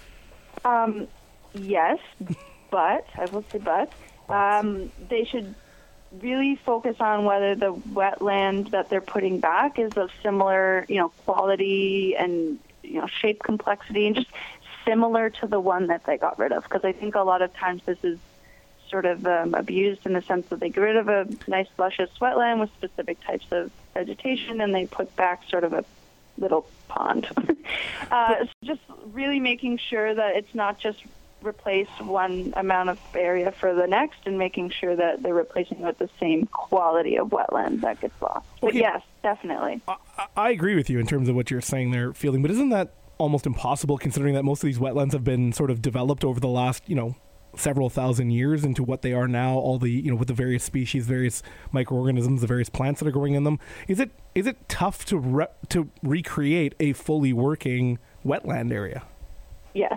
Um, yes, but, I will say but, um, they should really focus on whether the wetland that they're putting back is of similar, you know, quality and, you know, shape complexity and just similar to the one that they got rid of. Because I think a lot of times this is sort of um, abused in the sense that they get rid of a nice luscious wetland with specific types of vegetation and they put back sort of a little pond. uh, so just really making sure that it's not just replace one amount of area for the next and making sure that they're replacing with the same quality of wetland that gets lost. But okay. Yes, definitely. I, I agree with you in terms of what you're saying there, Fielding, but isn't that almost impossible considering that most of these wetlands have been sort of developed over the last, you know, several thousand years into what they are now, all the, you know, with the various species, various microorganisms, the various plants that are growing in them. Is it is it tough to re- to recreate a fully working wetland area? Yes.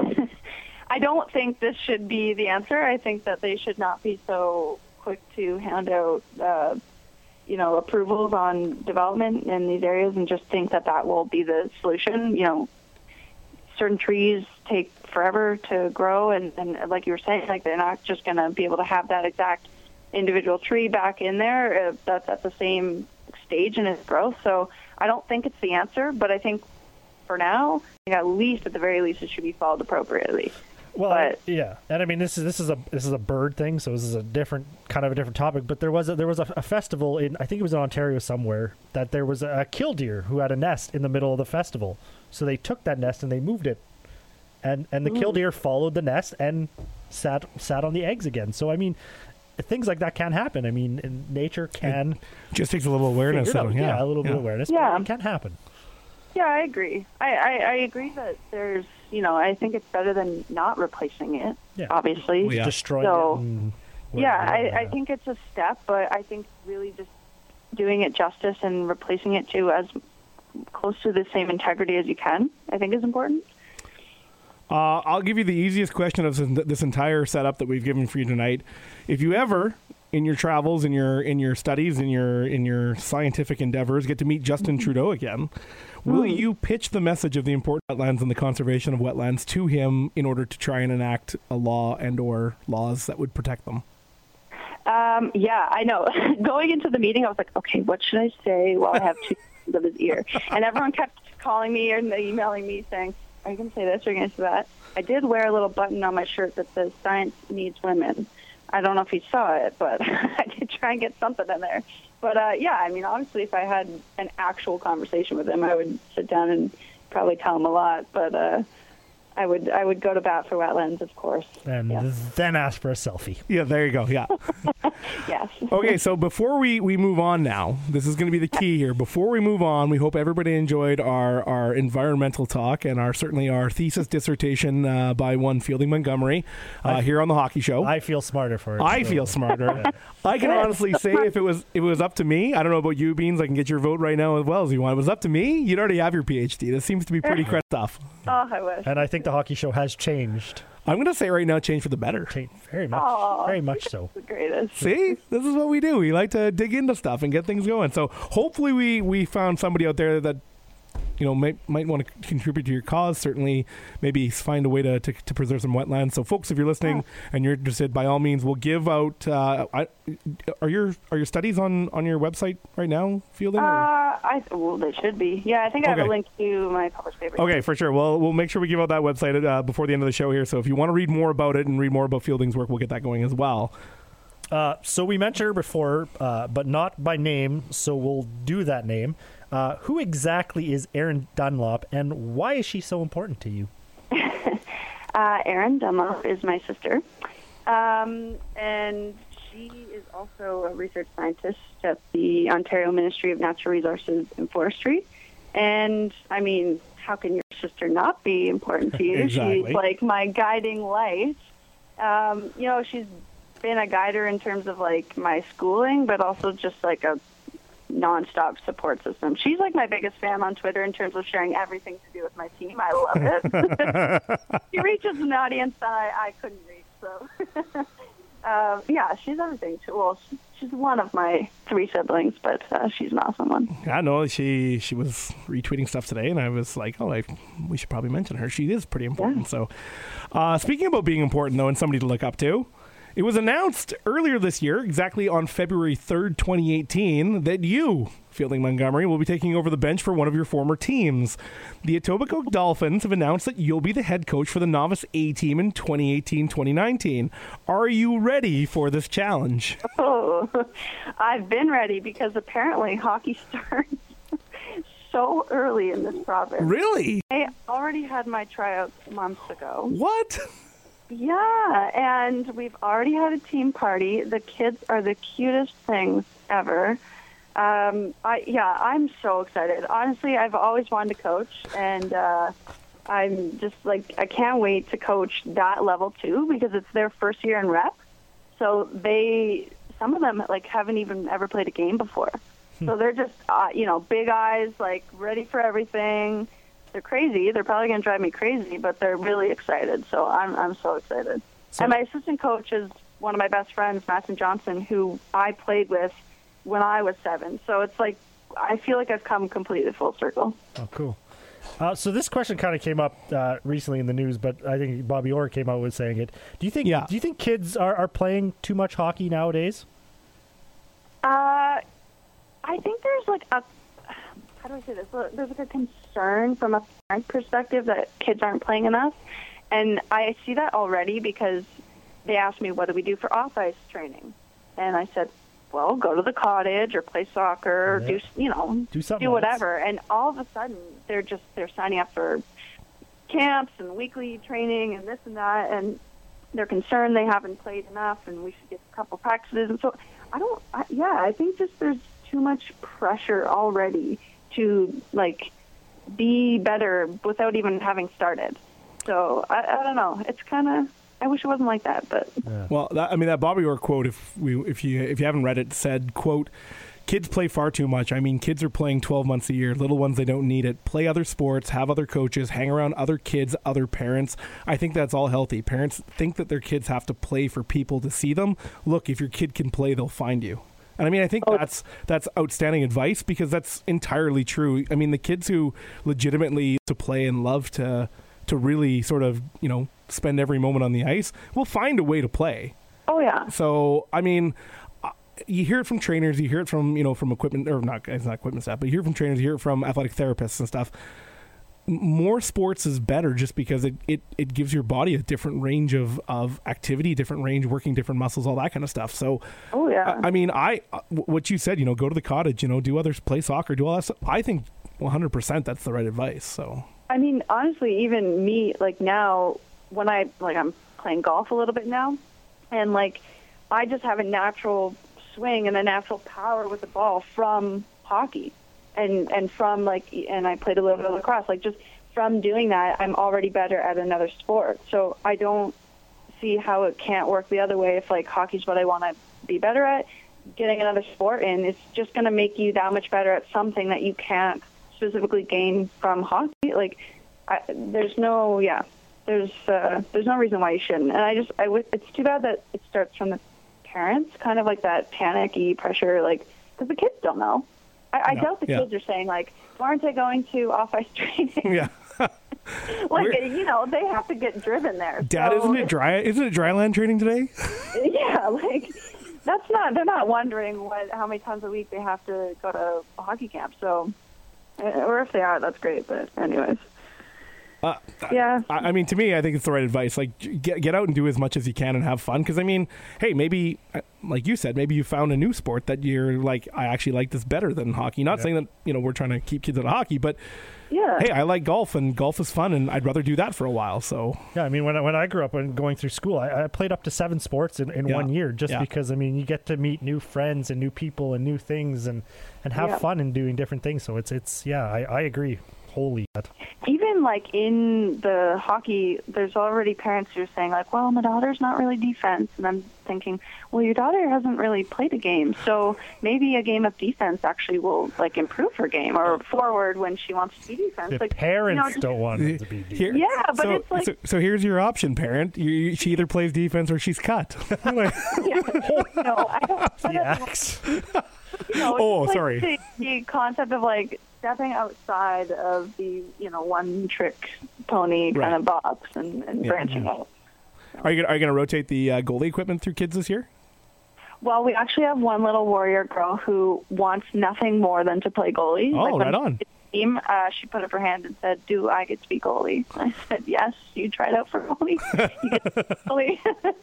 I don't think this should be the answer. I think that they should not be so quick to hand out, uh, you know, approvals on development in these areas and just think that that will be the solution. You know, certain trees take forever to grow, and, and like you were saying, like they're not just going to be able to have that exact individual tree back in there uh, that's at the same stage in its growth. So I don't think it's the answer, but I think for now, I think at least, at the very least, it should be followed appropriately. Well, but, yeah, and I mean this is this is a this is a bird thing, so this is a different kind of a different topic. But there was a, there was a, a festival in I think it was in Ontario somewhere that there was a killdeer who had a nest in the middle of the festival. So they took that nest and they moved it, and and the Ooh. killdeer followed the nest and sat sat on the eggs again. So I mean, things like that can happen. I mean, in nature can Just takes a little awareness. figure it out. So, yeah, a little bit yeah. of awareness. Yeah. But it can happen. Yeah, I agree. I, I, I agree that there's, you know, I think it's better than not replacing it, Yeah. obviously. Well, yeah. Destroying So, it. And Yeah, whatever. I, I think it's a step, but I think really just doing it justice and replacing it to as close to the same integrity as you can, I think is important. Uh, I'll give you the easiest question of this, this entire setup that we've given for you tonight. If you ever, in your travels, in your in your studies, in your in your scientific endeavors, get to meet Justin Trudeau again, will you pitch the message of the important wetlands and the conservation of wetlands to him in order to try and enact a law and or laws that would protect them? Um, yeah, I know. Going into the meeting, I was like, okay, what should I say while I have two pieces of his ear? And everyone kept calling me and emailing me saying, are you going to say this or are you going to say that? I did wear a little button on my shirt that says science needs women. I don't know if you saw it, but I did try and get something in there. But, uh, yeah, I mean, obviously, if I had an actual conversation with him, I would sit down and probably tell him a lot. But uh, I would I would go to bat for wetlands, of course. And Yeah. then ask for a selfie. Yeah, there you go. Yeah. Yes. Okay, so before we, we move on now, this is going to be the key here. Before we move on, we hope everybody enjoyed our, our environmental talk and our certainly our thesis dissertation uh, by one Fielding Montgomery uh, I- here on the Hockey Show. I feel smarter for it. I so- feel smarter. I can honestly say if it was if it was up to me, I don't know about you, Beans, I can get your vote right now as well as you want. If it was up to me, you'd already have your PhD. This seems to be pretty crap stuff. Oh, I wish. And I think the hockey show has changed. I'm going to say right now, change for the better. Changed very much. Aw. Very much so. The greatest. See, this is what we do. We like to dig into stuff and get things going. So hopefully we, we found somebody out there that, you know, might might want to contribute to your cause. Certainly, maybe find a way to, to, to preserve some wetlands. So, folks, if you're listening Yeah. and you're interested, by all means, we'll give out. Uh, I, are your are your studies on, on your website right now, Fielding? Uh, or- I well, they should be. Yeah, I think I have Okay. a link to my published paper. Okay, for sure. Well, we'll make sure we give out that website uh, before the end of the show here. So if you want to read more about it and read more about Fielding's work, we'll get that going as well. Uh, so we mentioned her before, uh, but not by name, so we'll do that name. Uh, who exactly is Erin Dunlop, and why is she so important to you? Uh, Erin Dunlop is my sister, um, and she is also a research scientist at the Ontario Ministry of Natural Resources and Forestry. And, I mean, how can your sister not be important to you? Exactly. She's like my guiding light. Um, you know, she's been a guider in terms of like my schooling, but also just like a nonstop support system. She's like my biggest fan on Twitter in terms of sharing everything to do with my team. I love it. She reaches an audience that I, I couldn't reach. So, um, yeah, she's everything. Too. Well, she's one of my three siblings, but uh, she's an awesome one. I know she she was retweeting stuff today, and I was like, oh, I, we should probably mention her. She is pretty important. Yeah. So, uh, speaking about being important, though, and somebody to look up to, it was announced earlier this year, exactly on February third, twenty eighteen, that you, Fielding Montgomery, will be taking over the bench for one of your former teams. The Etobicoke Dolphins have announced that you'll be the head coach for the Novice A team in twenty eighteen twenty nineteen. Are you ready for this challenge? Oh, I've been ready because apparently hockey starts so early in this province. Really? I already had my tryouts months ago. What? Yeah, and we've already had a team party. The kids are the cutest things ever. Um, I yeah, I'm so excited. Honestly, I've always wanted to coach, and uh, I'm just like I can't wait to coach that level too because it's their first year in rep. So they, some of them like haven't even ever played a game before. So they're just uh, you know big eyes, like ready for everything. They're crazy. They're probably going to drive me crazy, but they're really excited. So I'm I'm so excited. So- and my assistant coach is one of my best friends, Matson Johnson, who I played with when I was seven. So it's like I feel like I've come completely full circle. Oh, cool. Uh, so this question kind of came up uh, recently in the news, but I think Bobby Orr came out with saying it. Do you think? Yeah. Do you think kids are, are playing too much hockey nowadays? Uh, I think there's like a how do I say this? There's like a concern from a parent perspective that kids aren't playing enough, and I see that already because they asked me what do we do for off ice training, and I said, well, go to the cottage or play soccer or Yeah. do you know Do something do else. whatever, and all of a sudden they're just they're signing up for camps and weekly training and this and that, and they're concerned they haven't played enough, and we should get a couple practices. And so I don't. I, yeah, I think just there's too much pressure already to like be better without even having started. So I, I don't know. It's kind of. I wish it wasn't like that, but yeah. Well, that, I mean, that Bobby Orr quote, if we, if you, if you haven't read it, said, "quote Kids play far too much. I mean, kids are playing twelve months a year. Little ones, they don't need it. Play other sports, have other coaches, hang around other kids, other parents. I think that's all healthy. Parents think that their kids have to play for people to see them. Look, if your kid can play, they'll find you." And I mean, I think oh. that's that's outstanding advice because that's entirely true. I mean, the kids who legitimately to play and love to to really sort of, you know, spend every moment on the ice will find a way to play. Oh yeah. So, I mean, you hear it from trainers, you hear it from, you know, from equipment, or not, it's not equipment staff, but you hear it from trainers, you hear it from athletic therapists and stuff. More sports is better just because it, it, it gives your body a different range of, of activity, different range, working different muscles, all that kind of stuff. So, oh yeah. I, I mean, I, what you said, you know, go to the cottage, you know, do others, play soccer, do all that stuff. I think one hundred percent that's the right advice. So, I mean, honestly, even me, like now, when I, like, I'm playing golf a little bit now, and like, I just have a natural swing and a natural power with the ball from hockey and and from like and I played a little bit of lacrosse, like just from doing that I'm already better at another sport. So I don't see how it can't work the other way. If like hockey's what I want to be better at, getting another sport in is just going to make you that much better at something that you can't specifically gain from hockey. Like I, there's no yeah there's uh, there's no reason why you shouldn't. And I just I w- it's too bad that it starts from the parents, kind of like that panicky pressure, like, because the kids don't know. I, I no, doubt the yeah. kids are saying, like, why aren't they going to off-ice training? Yeah. like, We're, you know, they have to get driven there. Dad, so, isn't it dry? Isn't it dryland training today? Yeah, like, that's not, they're not wondering what how many times a week they have to go to a hockey camp. So, or if they are, that's great. But anyways. Uh, yeah. I, I mean, to me, I think it's the right advice. Like, get get out and do as much as you can and have fun. Because, I mean, hey, maybe, like you said, maybe you found a new sport that you're like, I actually like this better than hockey. Not yeah. saying that, you know, we're trying to keep kids out of hockey, but yeah. hey, I like golf, and golf is fun, and I'd rather do that for a while. So yeah, I mean, when I, when I grew up and going through school, I, I played up to seven sports in, in yeah. one year just yeah. because, I mean, you get to meet new friends and new people and new things and, and have yeah. fun in doing different things. So it's, it's yeah, I, I agree. Holy God. Even like in the hockey, there's already parents who are saying like, well, my daughter's not really defense. And I'm thinking, well, your daughter hasn't really played a game. So maybe a game of defense actually will like improve her game, or forward when she wants to be defense. The like, parents you know, just, don't want her to be defense. Here, yeah, but so, it's like. So, so here's your option, parent. You, she either plays defense or she's cut. yeah, no, I don't. The axe. You know, oh, like sorry. The, the concept of like stepping outside of the, you know, one trick pony right. kind of box and, and yeah. branching out. So. Are you gonna, are you going to rotate the uh, goalie equipment through kids this year? Well, we actually have one little warrior girl who wants nothing more than to play goalie. Oh, like right on. Team, uh, she put up her hand and said, "Do I get to be goalie?" I said, "Yes, you tried out for goalie. You get to be goalie."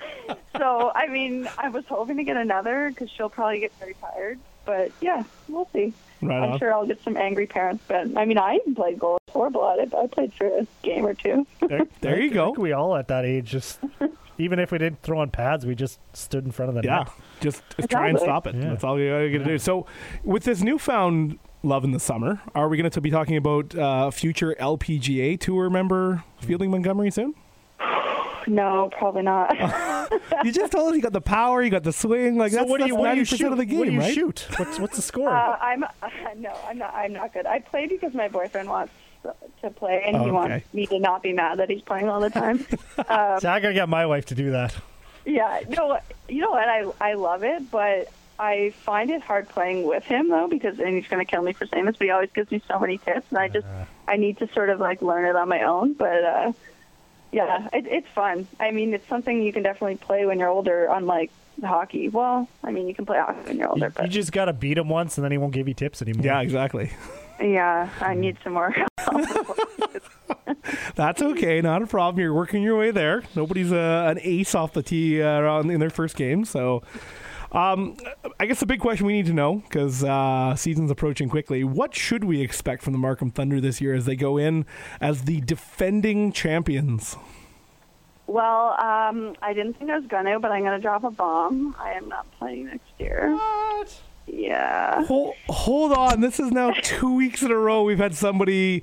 So, I mean, I was hoping to get another because she'll probably get very tired. But yeah, we'll see. Right I'm on. sure I'll get some angry parents. But I mean, I even played goalie for blood. I played for a game or two. There, there you I go. think we all at that age just, even if we didn't throw on pads, we just stood in front of the Yeah, net. just, just try and stop it. Yeah. That's all you got to do. So, with this newfound love in the summer, are we going to be talking about uh, future L P G A Tour member Fielding Montgomery soon? No, probably not. You just told us you got the power, you got the swing. Like So that's, what do you, that's what do you ninety percent shoot? of the game, what do you right? shoot? What's what's the score? Uh, I'm uh, no, I'm not. I'm not good. I play because my boyfriend wants to play, and Oh, he okay. wants me to not be mad that he's playing all the time. um, so I gotta get my wife to do that. yeah, no, you know what? I I love it, but I find it hard playing with him though, because and he's going to kill me for saying this, but he always gives me so many tips, and I just Uh. I need to sort of like learn it on my own. But uh, yeah, it, it's fun. I mean, it's something you can definitely play when you're older, unlike hockey. Well, I mean, you can play hockey when you're older, You, but you just gotta beat him once, and then he won't give you tips anymore. Yeah, exactly. yeah, I need some more help. That's okay, not a problem. You're working your way there. Nobody's uh, an ace off the tee uh, on, in their first game, so. Um, I guess the big question we need to know, because uh, season's approaching quickly, what should we expect from the Markham Thunder this year as they go in as the defending champions? Well, um, I didn't think I was going to, but I'm going to drop a bomb. I am not playing next year. What? Yeah. Hold, hold on. This is now two weeks in a row we've had somebody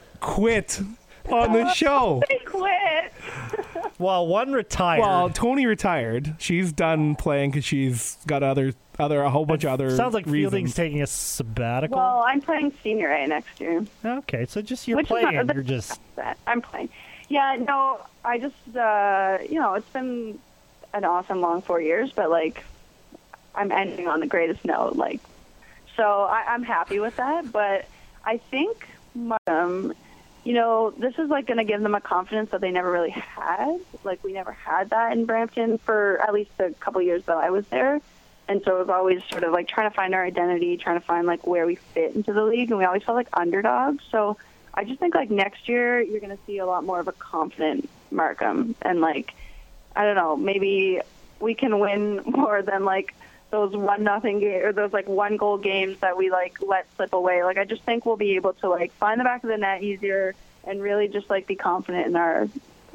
quit on the show. They quit. Well, one retired. Well, Tony retired. She's done playing because she's got other, other, a whole bunch of other Sounds like reasons. Fielding's taking a sabbatical. Well, I'm playing Senior A next year. Okay, so just you're Which is playing. not- You're just I'm playing. Yeah, no, I just, uh, you know, it's been an awesome long four years, but, like, I'm ending on the greatest note. Like, so I, I'm happy with that, but I think, um, you know, this is, like, going to give them a confidence that they never really had. Like, we never had that in Brampton for at least a couple years that I was there. And so it was always sort of, like, trying to find our identity, trying to find, like, where we fit into the league, and we always felt like underdogs. So I just think, like, next year you're going to see a lot more of a confident Markham. And, like, I don't know, maybe we can win more than, like, those one nothing game or those, like, one goal games that we, like, let slip away. Like, I just think we'll be able to, like, find the back of the net easier and really just, like, be confident in our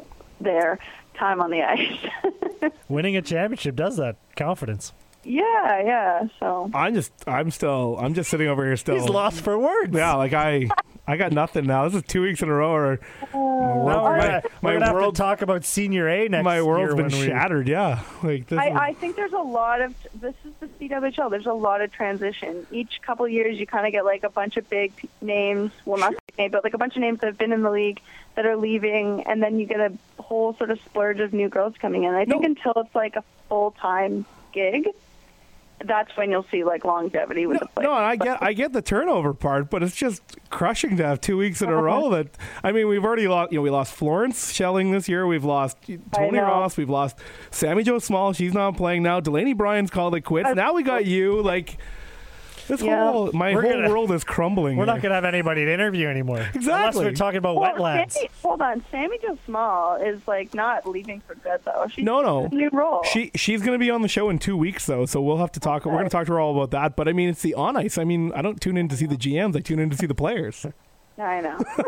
their time on the ice. winning a championship does that. Confidence. yeah, yeah. So I'm just, I'm still, I'm just sitting over here still. He's lost for words. Yeah, like I, I got nothing now. This is two weeks in a row. Or Now we're my- gonna, my we're gonna have world- to talk about Senior A next my year. world's been when we- shattered. Yeah, like this. I, is, I think there's a lot of this is the C W H L. There's a lot of transition. Each couple of years, you kind of get like a bunch of big p- names. Well, not big names, but like a bunch of names that have been in the league that are leaving, and then you get a whole sort of splurge of new girls coming in. I think No. until it's like a full time gig, that's when you'll see like longevity with the players. no, I get, I get the turnover part, but it's just crushing to have two weeks in a Uh-huh. row. That I mean, we've already lost. You know, we lost Florence Schelling this year. We've lost Tony know. Ross. We've lost Sammy Jo Small. She's not playing now. Delaney Bryan's called it quits. Uh, Now we got you. Like this Yeah. whole, my We're whole gonna- world is crumbling. We're not here. going to have anybody to interview anymore. Unless Exactly. we're talking about Well, wetlands. Sammy, hold on, Sammy Jo Small is like not leaving for good though. She's No, no. in a new role. She she's going to be on the show in two weeks though, so we'll have to talk. We're going to talk to her all about that. But I mean, it's the on ice. I mean, I don't tune in to see the G Ms. I tune in to see the players. I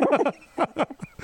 know.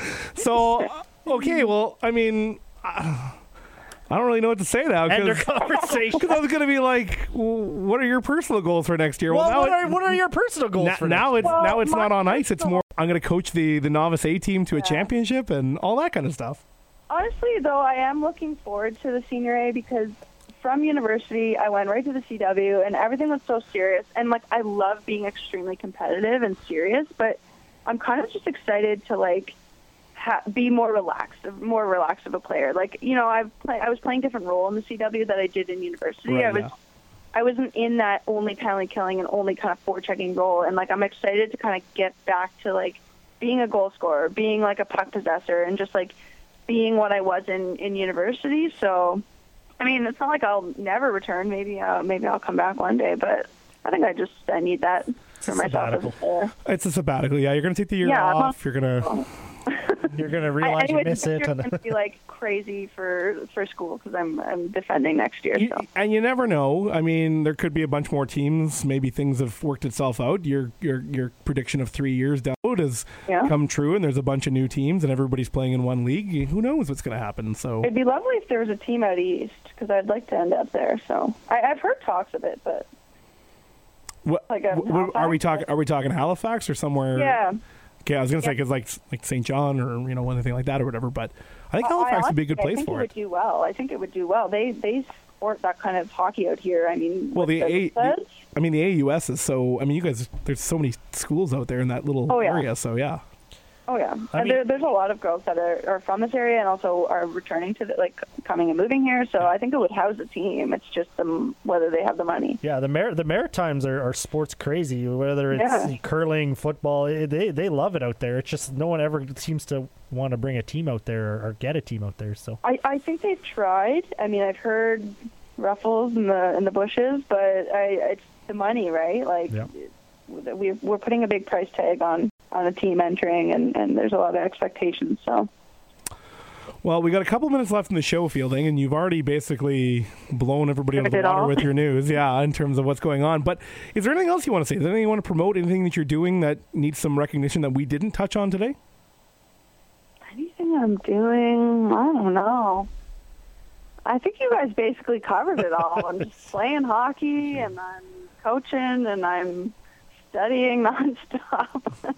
So okay, well, I mean, I, I don't really know what to say now End our because conversation. I was going to be like, well, what are your personal goals for next year? Well, now what, it- are, what are your personal goals now, for now next it's Well, now it's my not on ice. It's personal- more. I'm going to coach the the novice A team to a championship and all that kind of stuff. Honestly, though, I am looking forward to the Senior A because from university, I went right to the C W, and everything was so serious. And, like, I love being extremely competitive and serious, but I'm kind of just excited to, like, ha- be more relaxed, more relaxed of a player. Like, you know, I've play- I was playing a different role in the C W that I did in university. Right, I was yeah. I wasn't in that only penalty killing and only kind of forechecking role. And, like, I'm excited to kind of get back to, like, being a goal scorer, being, like, a puck possessor, and just, like, being what I was in, in university. So, I mean, it's not like I'll never return. Maybe uh, maybe I'll come back one day, but I think I just I need that for a myself as a sabbatical. player. It's a sabbatical. Yeah, you're going to take the year Yeah, I'm off. You're going to. You're going to I, realize anyway, you miss next it. year's gonna be like crazy for for school because I'm I'm defending next year. You, So and you never know. I mean, there could be a bunch more teams. Maybe things have worked itself out. Your your your prediction of three years down the road has Yeah. come true, and there's a bunch of new teams, and everybody's playing in one league. Who knows what's going to happen? So it'd be lovely if there was a team out east because I'd like to end up there. So I, I've heard talks of it, but what, like a what- what- are we Halifax? talking? Are we talking Halifax or somewhere? yeah. Okay, I was going to say Yeah. because like like Saint John or you know anything like that or whatever. But I think Well, I Halifax would be a good honestly- place I think for it it. would do well. I think it would do well. They they sport that kind of hockey out here. I mean, Well, what the A, says. the- I mean the A U S is so. I mean, you guys, there's so many schools out there in that little Oh, yeah. area. So yeah. Oh yeah, I and mean- there, there's a lot of girls that are, are from this area and also are returning to the, like coming and moving here. So I think it would house a team. It's just them whether they have the money. Yeah, the Mar- the Maritimes are, are sports crazy. Whether it's Yeah. curling, football, eh, they they love it out there. It's just no one ever seems to want to bring a team out there or, or get a team out there. So I, I think they've tried. I mean, I've heard ruffles in the in the bushes, but I, it's the money, right? Like Yeah. we we're putting a big price tag on, on a team entering, and, and there's a lot of expectations. So Well, we got a couple minutes left in the show, Fielding, and you've already basically blown everybody out of the Covered it water all. with your news, yeah, in terms of what's going on. But is there anything else you want to say? Is there anything you want to promote? Anything that you're doing that needs some recognition that we didn't touch on today? anything I'm doing, I don't know. I think you guys basically covered it all. I'm just playing hockey, and I'm coaching, and I'm studying nonstop.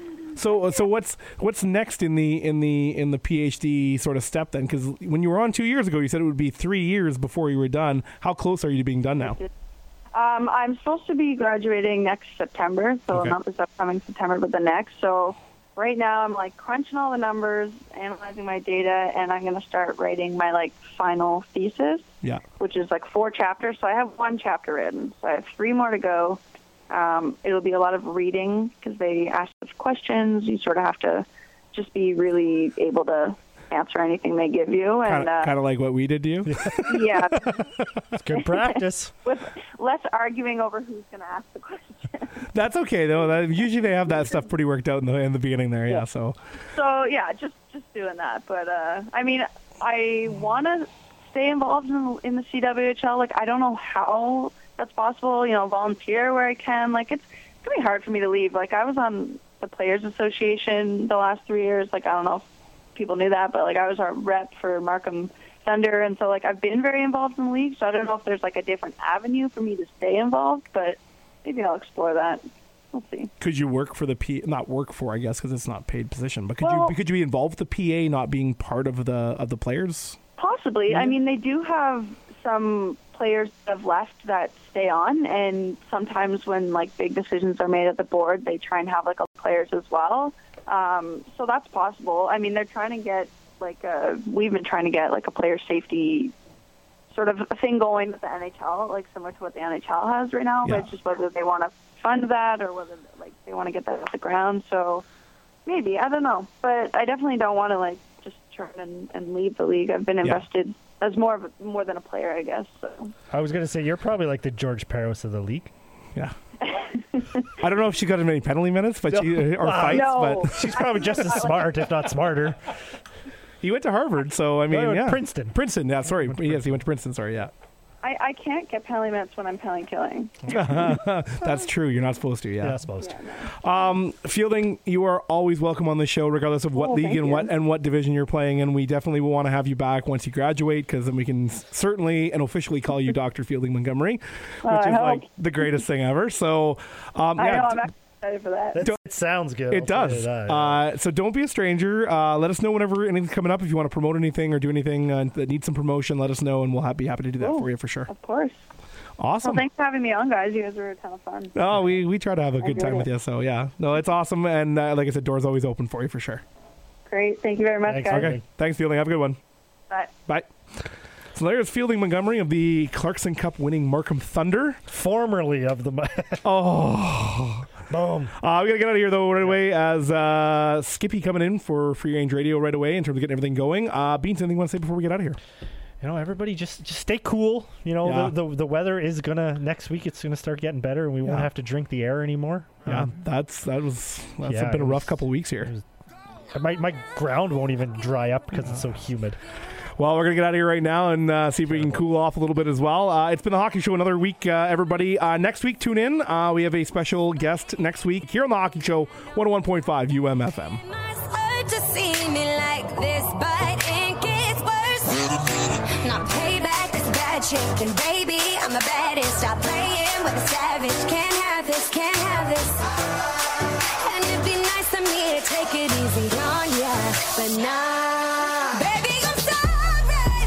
So, so what's what's next in the in the in the PhD sort of step then? Because when you were on two years ago, you said it would be three years before you were done. How close are you to being done now? Um, I'm supposed to be graduating next September, so Okay. not this upcoming September, but the next. So right now I'm like crunching all the numbers, analyzing my data, and I'm going to start writing my like final thesis, Yeah. which is like four chapters. So I have one chapter written, so I have three more to go. Um, it'll be a lot of reading because they ask us questions. You sort of have to just be really able to answer anything they give you, and Kind of, uh, kind of like what we did to you. yeah, It's good practice. with less arguing over who's going to ask the question. That's okay though. That, usually they have that stuff pretty worked out in the in the beginning there. Yeah. So So yeah, just just doing that. But uh, I mean, I want to stay involved in, in the C W H L. Like, I don't know how that's possible. You know, volunteer where I can. Like, it's gonna be hard for me to leave. Like, I was on the Players Association the last three years. Like, I don't know if people knew that, but like, I was our rep for Markham Thunder, and so like, I've been very involved in the league. So I don't know if there's like a different avenue for me to stay involved, but maybe I'll explore that. We'll see. could you work for the P? Not work for, I guess, because it's not paid position. But could Well- you could you be involved with the P A not being part of the of the players? Possibly. I mean, they do have some players that have left that stay on, and sometimes when like big decisions are made at the board, they try and have like a players as well. Um, so that's possible. I mean, they're trying to get like a, we've been trying to get like a player safety sort of a thing going with the N H L, like similar to what the N H L has right now. Yeah. But it's just whether they want to fund that or whether like they want to get that off the ground. So maybe, I don't know, but I definitely don't want to like just turn and, and leave the league. I've been invested as more of a, more than a player, I guess. So I was going to say, you're probably like the George Peros of the league. Yeah. I don't know if she got as many penalty minutes, but she, or Wow. fights, No. but She's probably just as smart, if not smarter. he went to Harvard, so I mean, Oh, yeah, Princeton. Princeton. Yeah, sorry, yes, he went to Princeton. Sorry, yeah, I, I can't get penalty minutes when I'm penalty killing. that's true. You're not supposed to. Yeah, Yeah. I suppose. Yeah, no. Um, Fielding, you are always welcome on the show, regardless of what Oh, league thank and you. what and what division you're playing in. We definitely will want to have you back once you graduate, because then we can s- certainly and officially call you Doctor Fielding Montgomery, which I is hope. like the greatest thing ever. So, um, I yeah, know, I'm actually excited for that. That's- it sounds good. it I'll say does. that. Uh, so don't be a stranger. Uh, let us know whenever anything's coming up. If you want to promote anything or do anything uh, that needs some promotion, let us know, and we'll ha- be happy to do that Cool. for you for sure. Of course. Well, Awesome. thanks for having me on, guys. You guys were a ton of fun. Oh, we, we try to have a good enjoyed time with it. you. So yeah, no, it's awesome. And uh, like I said, doors always open for you for sure. Great. Thank you very much, Thanks, guys. okay. Okay. Thanks, Fielding. Have a good one. Bye. Bye. So there's Fielding Montgomery of the Clarkson Cup winning Markham Thunder. Formerly of the. Oh. Boom. Uh, we got to get out of here, though, right away, as uh, Skippy coming in for Free Range Radio right away in terms of getting everything going. Uh, Beans, anything you want to say before we get out of here? You know, everybody just just stay cool. You know, Yeah. the, the the weather is gonna next week. It's gonna start getting better, and we won't Yeah. have to drink the air anymore. Yeah, Um, that's that was that's yeah, been a it rough was- couple of weeks here. it was- my my ground won't even dry up because it's so humid. Well, we're going to get out of here right now and uh, see if we can cool off a little bit as well. Uh, it's been the Hockey Show another week, uh, everybody. Uh, next week, tune in. Uh, we have a special guest next week here on the Hockey Show, one oh one point five U M F M. It's hard to see me like this, but it gets worse. Not payback is bad chicken, baby. I'm the baddest. Stop playing with a savage. Can't have this, can't have this. And it'd be nice of me to take it easy on ya, but nah. Baby, I'm sorry.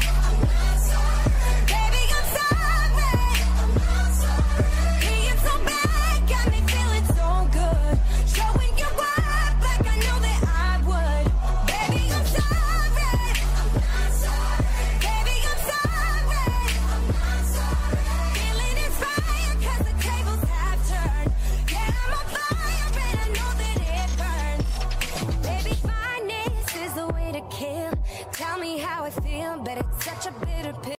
Baby, I'm sorry. Being so bad got me feeling so good. Showing you up like I know that I would. Baby, I'm sorry. Baby, I'm sorry. Feeling inspired 'cause the tables have turned. Yeah, I'm on fire and I know that it burns. Baby, fineness is the way to kill. Tell me how I feel, but it's such a bitter pill.